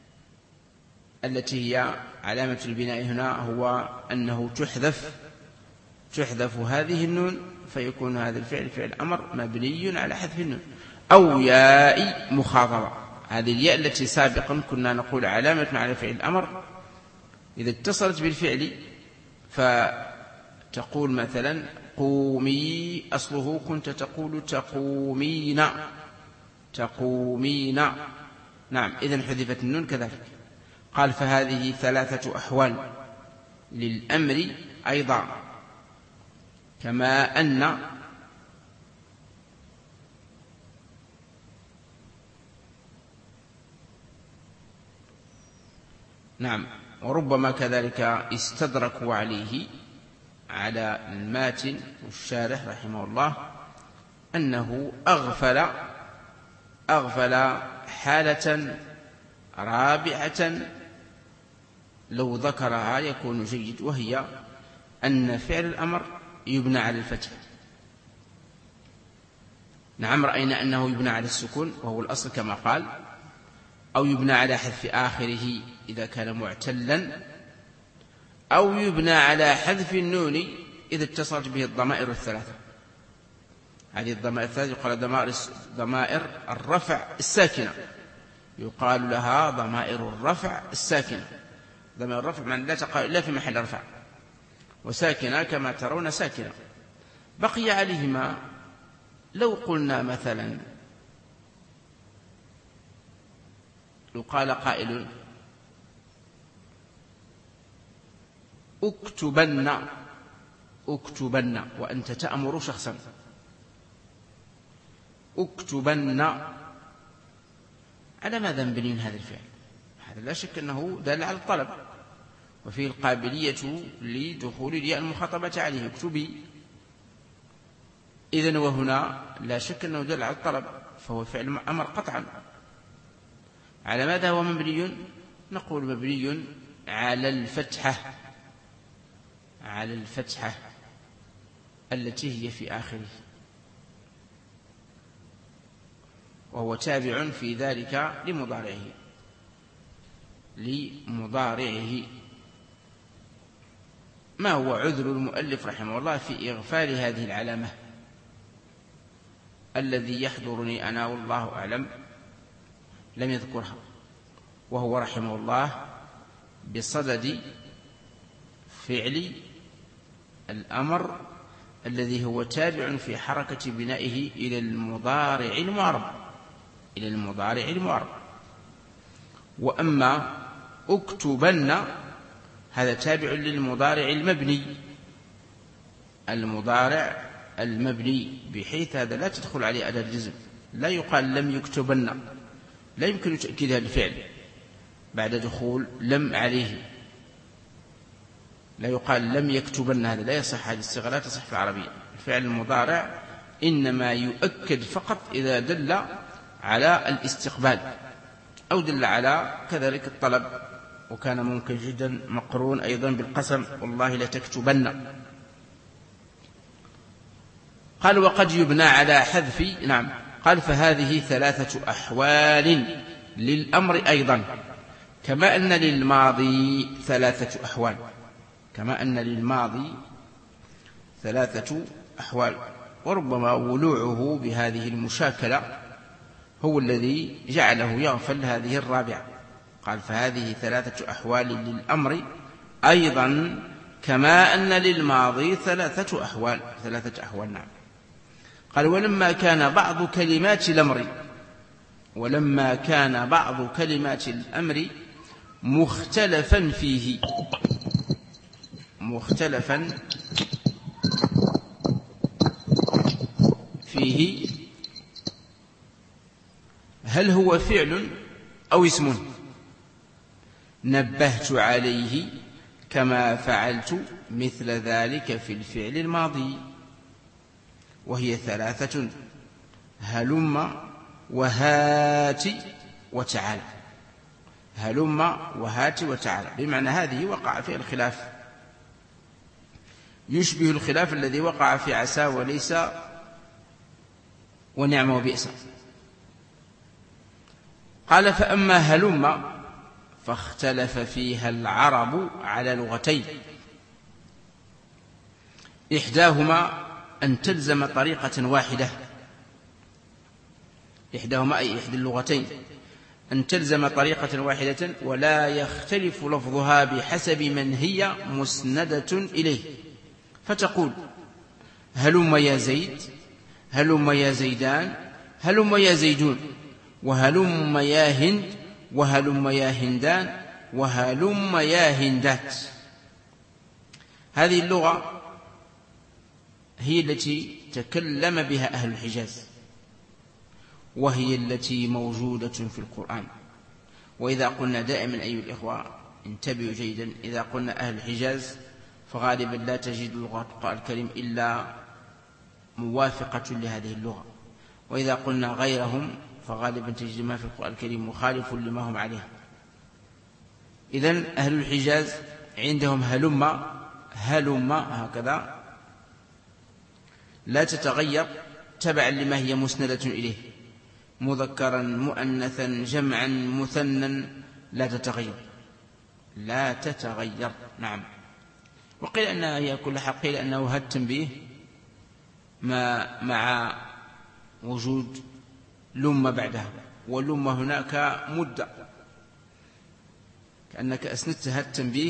التي هي علامة البناء هنا هو أنه تحذف تحذف هذه النون، فيكون هذا الفعل فعل أمر مبني على حذف النون. أو ياء مخاطبة، هذه الياء التي سابقا كنا نقول علامة على فعل الأمر إذا اتصلت بالفعل، فتقول مثلا قومي، أصله كنت تقول تقومين تقومين، نعم. إذن حذفت النون كذلك. قال فهذه ثلاثة أحوال للأمر أيضا، كما أن نعم وربما كذلك استدركوا عليه على الماتن والشارح رحمه الله أنه أغفل أغفل حالة رابعة لو ذكرها يكون جيد، وهي أن فعل الأمر يبنى على الفتح. نعم رأينا أنه يبنى على السكون وهو الأصل كما قال، أو يبنى على حذف آخره إذا كان معتلا، أو يبنى على حذف النون إذا اتصلت به الضمائر الثلاثة. هذه الضمائر الثلاثة يقال ضمائر ضمائر الرفع الساكنة، يقال لها ضمائر الرفع الساكنة. ضمائر الرفع من لا تقع إلا في محل رفع، وساكنة كما ترون ساكنة. بقي عليهما لو قلنا مثلا يقال قائل اكتبن اكتبن وأنت تأمر شخصا، اكتبن على ماذا مبنين هذا الفعل؟ هذا لا شك أنه دل على الطلب، وفيه القابلية لدخول الياء المخاطبة عليه، اكتبي. إذن وهنا لا شك أنه دل على الطلب، فهو فعل أمر قطعا. على ماذا هو مبني؟ نقول مبني على الفتحة، على الفتحة التي هي في آخره، وهو تابع في ذلك لمضارعه لمضارعه. ما هو عذر المؤلف رحمه الله في إغفال هذه العلامة؟ الذي يحضرني أنا والله أعلم لم يذكرها، وهو رحمه الله بصدد فعل الأمر الذي هو تابع في حركة بنائه إلى المضارع المعرب، إلى المضارع المعرب. وأما اكتبن هذا تابع للمضارع المبني، المضارع المبني، بحيث هذا لا تدخل عليه أداة الجزم. لا يقال لم يكتبن، لا يمكن تأكيد هذا الفعل بعد دخول لم عليه. لا يقال لم يكتبن، هذا لا يصح، هذه الصيغة لا تصح في العربية. الفعل المضارع إنما يؤكد فقط إذا دل على الاستقبال أو دل على كذلك الطلب، وكان ممكن جدا مقرون أيضا بالقسم، والله لتكتبن. قال وقد يبنى على حذف، نعم، قال فهذه ثلاثة أحوال للأمر أيضا، كما أن للماضي ثلاثة أحوال، كما أن للماضي ثلاثة أحوال. وربما ولوعه بهذه المشاكلة هو الذي جعله يغفل هذه الرابعة. قال فهذه ثلاثة أحوال للأمر أيضا، كما أن للماضي ثلاثة أحوال، ثلاثة أحوال نعم. قال ولما كان بعض كلمات الأمر، ولما كان بعض كلمات الأمر مختلفا فيه، مختلفا فيه، هل هو فعل أو اسم؟ نبهت عليه كما فعلت مثل ذلك في الفعل الماضي، وهي ثلاثة: هلم وهات وتعالى. هلم وهات وتعالى، بمعنى هذه وقع فيها الخلاف، يشبه الخلاف الذي وقع في عسى وليس ونعم وبئس. قال فأما هلم فاختلف فيها العرب على لغتين، إحداهما أن تلزم طريقة واحدة، إحداهما أي إحدى اللغتين أن تلزم طريقة واحدة ولا يختلف لفظها بحسب من هي مسندة إليه، فتقول هلم يا زيد، هلم يا زيدان، هلم يا زيدون، وهلم يا هند، وهلم يا هندان، وهلم يا هندات. هذه اللغة هي التي تكلم بها أهل الحجاز، وهي التي موجودة في القرآن. وإذا قلنا دائما أيها الإخوة انتبهوا جيدا، إذا قلنا أهل الحجاز فغالبا لا تجد لغة القرآن الكريم إلا موافقة لهذه اللغة. وإذا قلنا غيرهم فغالبا تجد ما في القرآن الكريم مخالف لما هم عليه. إذن أهل الحجاز عندهم هلم هلم هكذا لا تتغير تبعا لما هي مسندة إليه، مذكرا مؤنثا جمعا مثنى لا تتغير لا تتغير. نعم. وقيل أنها هي كل حق، قيل أنه هل التنبيه ما مع وجود لم بعدها، ولم هناك مدة، كأنك أسندت هل التنبيه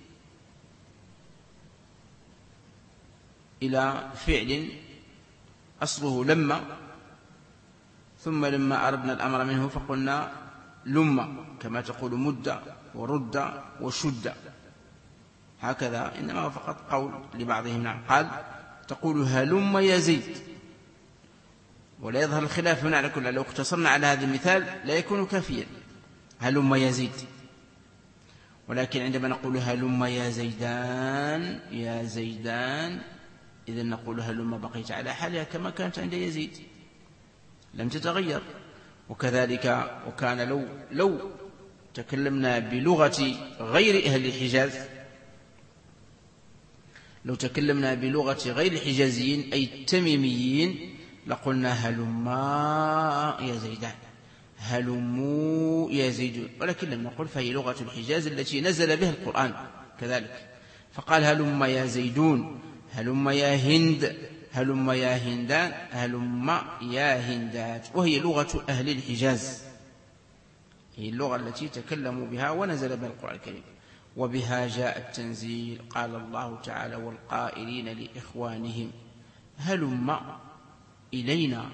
إلى فعل أصله لما، ثم لما أردنا الأمر منه فقلنا لما، كما تقول مد ورد وشد هكذا، إنما هو فقط قول لبعضهم. نعم. قال تقول هلم يا زيد، ولا يظهر الخلاف هنا على كل، لو اقتصرنا على هذا المثال لا يكون كافيا هلم يا زيد، ولكن عندما نقول هلم يا زيدان يا زيدان إذن نقول هلم بقيت على حالها كما كانت عند يزيد لم تتغير. وكذلك وكان لو لو تكلمنا بلغة غير أهل الحجاز، لو تكلمنا بلغة غير الحجازيين أي التميميين لقلنا هلما يا زيدان هلموا يا زيدون، ولكن لم نقل فهي لغة الحجاز التي نزل بها القرآن كذلك، فقال هلما يا زيدون هلما يا هند هلما يا هندان هلما يا هندات، وهي لغة أهل الحجاز، هي اللغة التي تكلموا بها ونزل بها القرآن الكريم. وبها جاء التنزيل. قال الله تعالى والقائلين لإخوانهم هلما إلينا،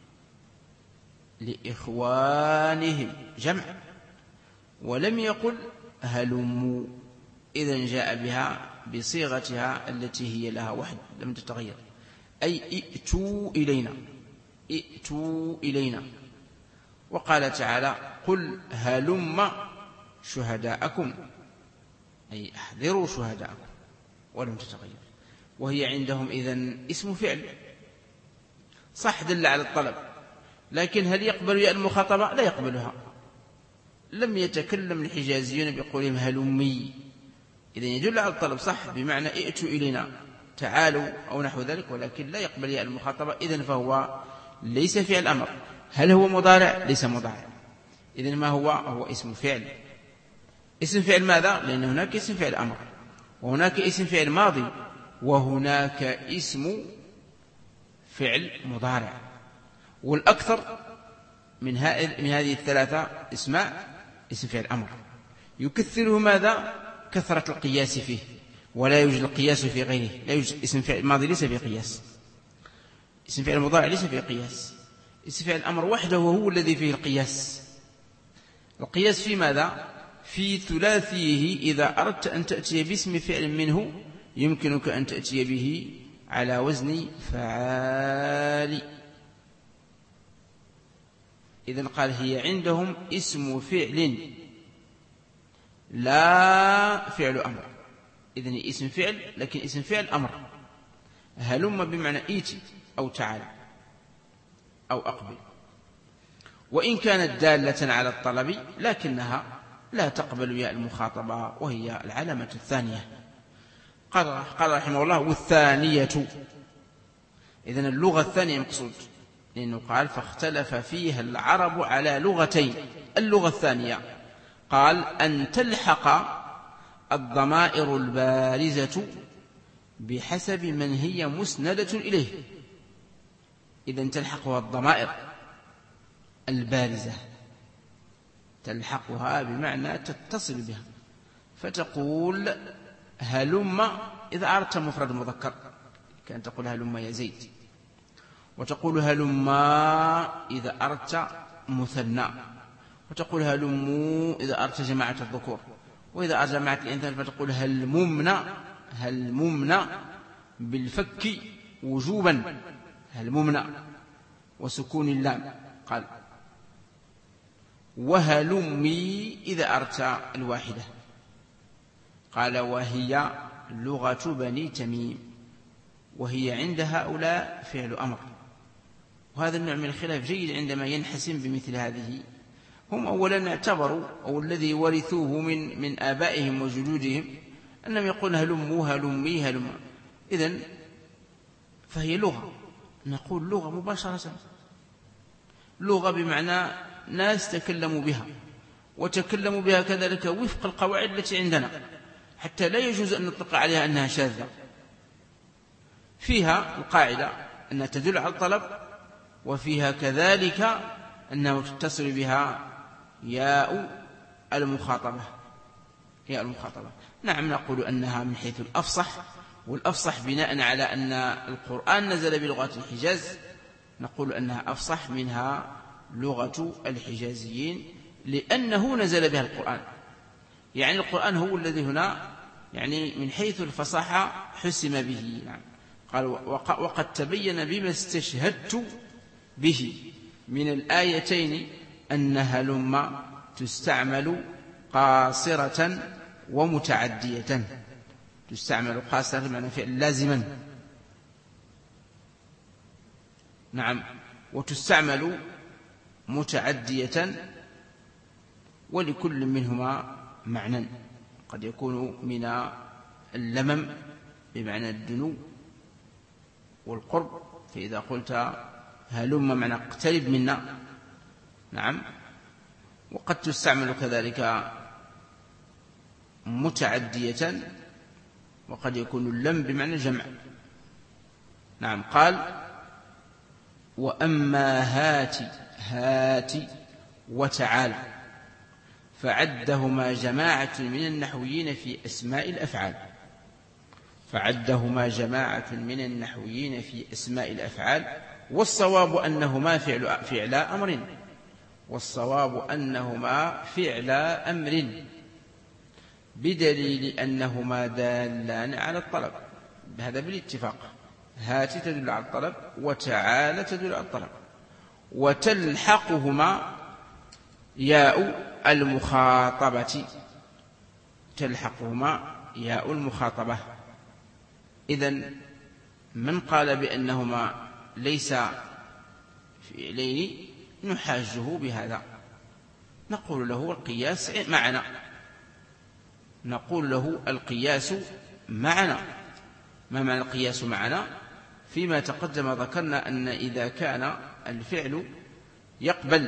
لإخوانهم جمع، ولم يقل هلموا، إذن جاء بها بصيغتها التي هي لها وحد لم تتغير، أي ائتوا إلينا ائتوا إلينا. وقال تعالى قل هلم شهداءكم، أي احذروا شهداءكم، ولم تتغير. وهي عندهم إذن اسم فعل صح دل على الطلب، لكن هل يقبل ياء المخاطبة؟ لا يقبلها. لم يتكلم الحجازيون بقولهم هلمي، إذن يدل على الطلب صح بمعنى ائتوا إلينا تعالوا أو نحو ذلك، ولكن لا يقبل ياء المخاطبة، إذن فهو ليس فعل أمر. هل هو مضارع؟ ليس مضارع. إذن ما هو؟ هو اسم فعل. اسم فعل ماذا؟ لأن هناك اسم فعل أمر، وهناك اسم فعل ماضي، وهناك اسم فعل مضارع، والأكثر من هذه الثلاثة اسماء اسم فعل أمر يكثره ماذا؟ كثرة القياس فيه، ولا يوجد القياس في غيره. لا يوجد اسم فعل ماضي ليس فيه قياس، اسم فعل مضارع ليس فيه قياس، اسم فعل أمر وحده هو الذي فيه القياس. القياس في ماذا؟ في ثلاثيه. إذا أردت أن تأتي باسم فعل منه يمكنك أن تأتي به على وزن فعال. إذن قال هي عندهم اسم فعل لا فعل أمر، إذن اسم فعل لكن اسم فعل أمر. هلم بمعنى إيتي أو تعال أو أقبل، وإن كانت دالة على الطلب لكنها لا تقبل ياء المخاطبة، وهي العلامة الثانية. قال, قال رحمه الله والثانية، إذن اللغة الثانية مقصود، لأنه قال فاختلف فيها العرب على لغتين. اللغة الثانية قال أن تلحق الضمائر البارزة بحسب من هي مسندة إليه. إذن تلحقها الضمائر البارزة، تلحقها بمعنى تتصل بها، فتقول هلم إذا أردت مفرد مذكر كان تقول هلم يا زيد، وتقول هلم إذا أردت مثنى، وتقول هلموا إذا أردت جماعة الذكور، وإذا أردت جماعة الإنثى فتقول هلممنا هلممنا بالفك وجوبا هلممنا وسكون اللام. قال وهلمي إذا أردت الواحدة. قال وهي لغة بني تميم، وهي عند هؤلاء فعل أمر. وهذا النوع من الخلاف جيد عندما ينحسم بمثل هذه. هم أولا اعتبروا، أو الذي ورثوه من من آبائهم وجدودهم، أنهم يقولون هلموا هلمي هلم. إذن فهي لغة، نقول لغة مباشرة، لغة بمعنى ناس تكلموا بها، وتكلموا بها كذلك وفق القواعد التي عندنا، حتى لا يجوز أن نطلق عليها أنها شاذة. فيها القاعدة أنها تدل على الطلب، وفيها كذلك أنه تتصل بها ياء المخاطبة. ياء المخاطبة نعم، نقول أنها من حيث الأفصح، والأفصح بناء على أن القرآن نزل بلغة الحجاز، نقول أنها أفصح منها لغة الحجازيين، لأنه نزل بها القرآن. يعني القرآن هو الذي هنا يعني من حيث الفصاحة حسم به. نعم. قال وقد تبين بما استشهدت به من الآيتين أن هلم تستعمل قاصرة ومتعدية. تستعمل قاصرة بمعنى فعل لازما، نعم، وتستعمل متعدية، ولكل منهما معنى، قد يكون من اللمم بمعنى الدنو والقرب، فإذا قلت هلم معنى اقترب منا، نعم، وقد تستعمل كذلك متعدية، وقد يكون اللم بمعنى الجمع. نعم. قال وأما هات هات وتعالى فعدهما جماعة من النحويين في أسماء الأفعال. فعدهما جماعة من النحويين في أسماء الأفعال، والصواب أنهما فعل فعل أمر والصواب أنهما فعل أمر بدليل أنهما دالان على الطلب. هذا بالاتفاق. هات تدل على الطلب، وتعالى تدل على الطلب، وتلحقهما ياء المخاطبة. تلحقهما ياء المخاطبة. إذن من قال بأنهما ليس فعلين نحاجه بهذا، نقول له القياس معنا، نقول له القياس معنا. ما معنى القياس معنا؟ فيما تقدم ذكرنا أن إذا كان الفعل يقبل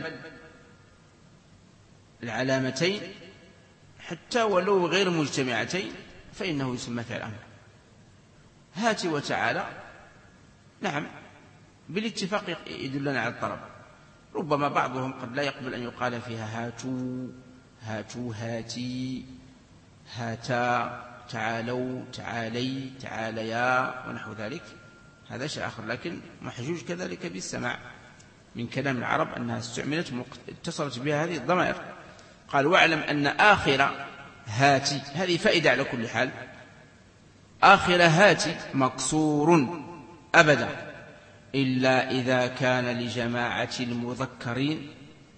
العلامتين حتى ولو غير مجتمعتين فإنه يسمى فعل أمر. هات وتعالى نعم بالاتفاق يدلنا على الطلب. ربما بعضهم قد لا يقبل أن يقال فيها هاتوا هاتوا هاتي هاتا تعالوا تعالي تعاليا ونحو ذلك، هذا شيء آخر، لكن محجوج كذلك بالسماع من كلام العرب أنها استعملت اتصلت بها هذه الضمائر. قال واعلم أن آخر هاتي، هذه فائدة على كل حال، آخر هاتي مكسور أبدا إلا إذا كان لجماعة المذكرين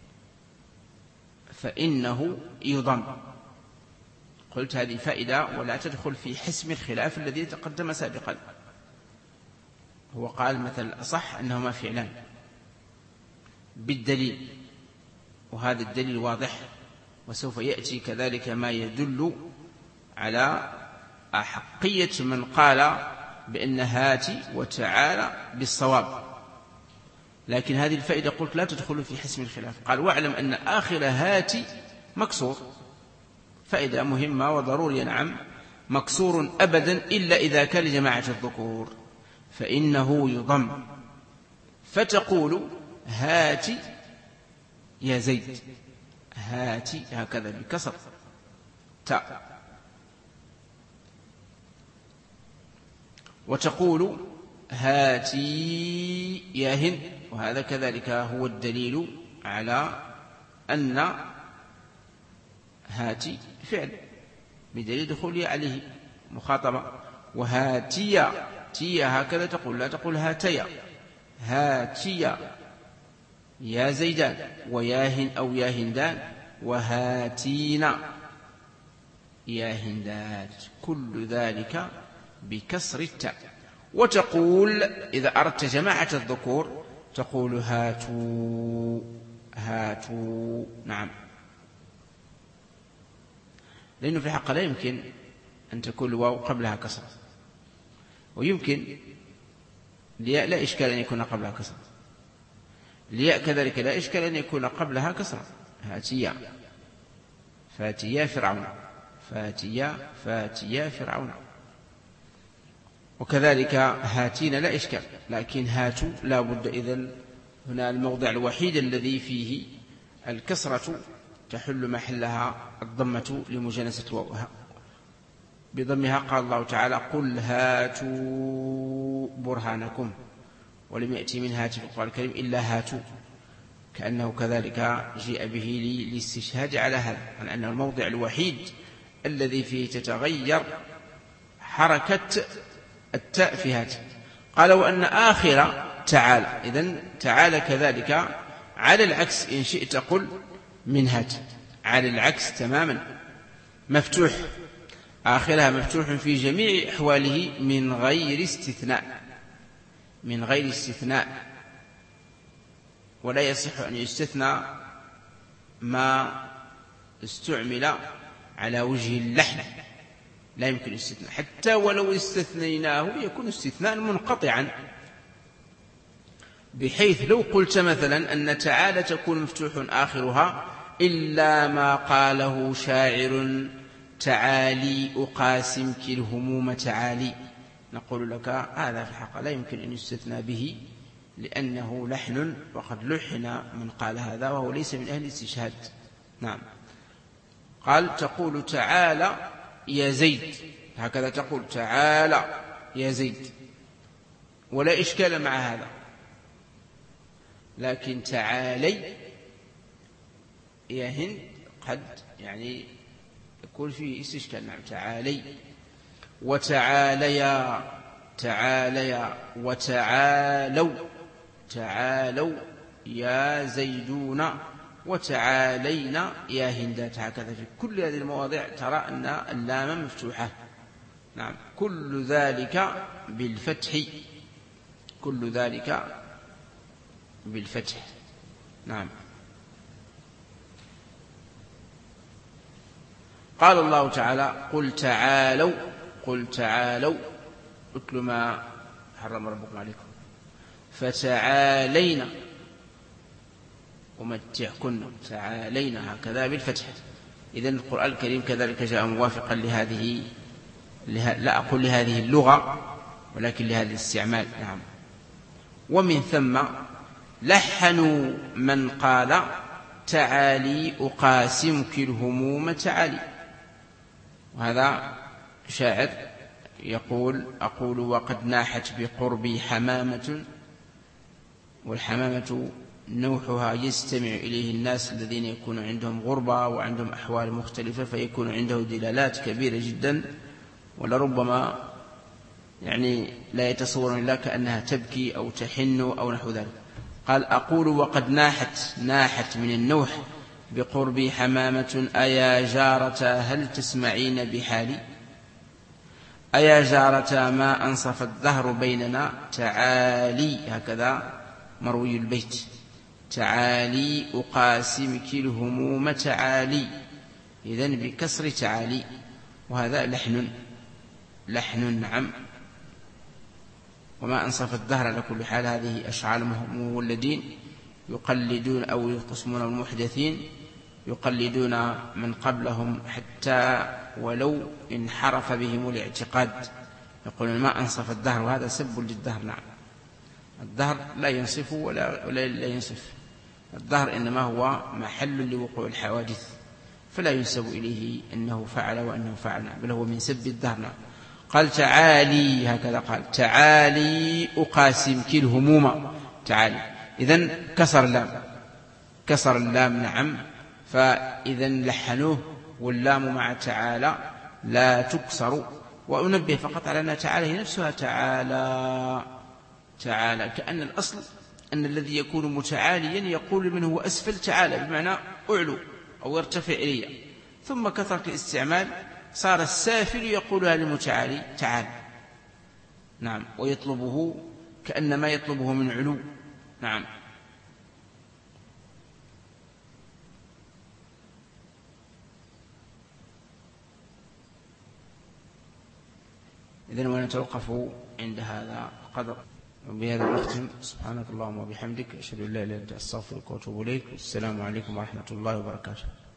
فإنه يضم. قلت هذه فائدة ولا تدخل في حسم الخلاف الذي تقدم سابقا. هو قال مثل الأصح أنهما فعلان بالدليل، وهذا الدليل واضح، وسوف يأتي كذلك ما يدل على أحقية من قال بأن هاتي وتعالى بالصواب. لكن هذه الفائدة قلت لا تدخل في حسم الخلاف. قال واعلم أن آخر هاتي مكسور، فائدة مهمة وضرورية، نعم، مكسور أبدا إلا إذا كان لجماعة الذكور فإنه يضم، فتقول هاتي يا زيد، هاتي هكذا بكسر تاء، وتقول هاتي يا هند، وهذا كذلك هو الدليل على أن هاتي فعل بدليل دخولي عليه مخاطبة. وهاتيا تيا هكذا تقول، لا تقول هاتيا، هاتيا يا زيدان ويا هند أو يا هندان، وهاتينا يا هندات، كل ذلك بكسر التاء. وتقول إذا أردت جماعة الذكور تقول هاتوا هاتوا. نعم، لأنه في الحق لا يمكن أن تكون الواو قبلها كسر، ويمكن الياء لا إشكال أن يكون قبلها كسر، الياء كذلك لا إشكال أن يكون قبلها كسر. هاتيا فاتيا فرعون، فاتيا فاتيا فرعون. وكذلك هاتين لا إشكال، لكن هاتوا لا بد. إذن هنا الموضع الوحيد الذي فيه الكسرة تحل محلها الضمة لمجانسة الواو بضمها. قال الله تعالى قل هاتوا برهانكم، ولم يأتي من هاتي في القرآن الكريم إلا هاتوا، كأنه كذلك جيء به للاستشهاد على هذا، عن أنه الموضع الوحيد الذي فيه تتغير حركة التاء في هاتي. قال وأن آخر تعالى، إذن تعالى كذلك على العكس إن شئت قل من هاتي، على العكس تماما، مفتوح، آخرها مفتوح في جميع أحواله من غير استثناء، من غير استثناء. ولا يصح أن يستثنى ما استعمل على وجه اللحن، لا يمكن الاستثناء، حتى ولو استثنيناه يكون استثناء منقطعا، بحيث لو قلت مثلا أن تعالى تكون مفتوح آخرها إلا ما قاله شاعر تعالي أقاسمك الهموم تعالي، نقول لك هذا في الحق لا يمكن أن يستثنى به، لأنه لحن، وقد لحن من قال هذا وهو ليس من أهل الاستشهاد. نعم. قال تقول تعالى يا زيد، هكذا تقول تعالى يا زيد، ولا إشكال مع هذا. لكن تعالي يا هند قد يعني يكون فيه استشكال. نعم، تعالي وتعاليا، تعاليا وتعالوا، تعالوا يا زيدون وتعالينا يا هندات. هكذا في كل هذه المواضع ترى أن اللام مفتوحة. نعم، كل ذلك بالفتح، كل ذلك بالفتح. نعم. قال الله تعالى قل تعالوا، قل تعالوا اتل ما حرم ربكم عليكم فتعالينا ومتعكن، تعالينا هكذا بالفتح. إذن القرآن الكريم كذلك جاء موافقا لهذه، لا أقول لهذه اللغة ولكن لهذا الاستعمال. نعم. ومن ثم لحنوا من قال تعالي أقاسمك الهموم تعالي، وهذا شاعر يقول أقول وقد ناحت بقربي حمامة، والحمامة نوحها يستمع إليه الناس الذين يكون عندهم غربة وعندهم أحوال مختلفة، فيكون عنده دلالات كبيرة جدا، ولربما يعني لا يتصور إلا كأنها تبكي أو تحن أو نحو ذلك. قال أقول وقد ناحت، ناحت من النوح بقربي حمامة أيا جارة هل تسمعين بحالي، أيا جارة ما أنصف الدهر بيننا تعالي، هكذا مروي البيت، تعالي أقاسمك الهموم تعالي، إذن بكسر تعالي، وهذا لحن، لحن. نعم. وما أنصف الدهر على كل حال هذه أشعار المولدين يقلدون أو يقسمون المحدثين، يقلدون من قبلهم حتى ولو انحرف بهم الاعتقاد، يقولون ما أنصف الدهر، وهذا سب للدهر. نعم، الدهر لا ينصف ولا, ولا لا ينصف، الدهر إنما هو محل لوقوع الحوادث، فلا ينسب إليه أنه فعل وأنه فعل، بل هو من سب الدهر. نعم. قال تعالي، هكذا قال تعالي أقاسمك الهموم تعالي، إذن كسر اللام، كسر اللام. نعم. فإذن لحنوه، واللام مع تعالى لا تكسر. وأنبه فقط على أن تعالى هي نفسها تعالى، تعالى، كأن الأصل أن الذي يكون متعاليا يقول من هو أسفل تعالى، بمعنى أعلو أو يرتفع إليه، ثم كثرة الاستعمال صار السافل يقولها للمتعالي تعالى. نعم، ويطلبه كأنما يطلبه من علو. نعم. إذن ونتوقف عند هذا القدر، وبهذا نختم. سبحانك اللهم وبحمدك، أشهد أن لا إله إلا أنت، أستغفرك وأتوب إليك. والسلام عليكم ورحمة الله وبركاته.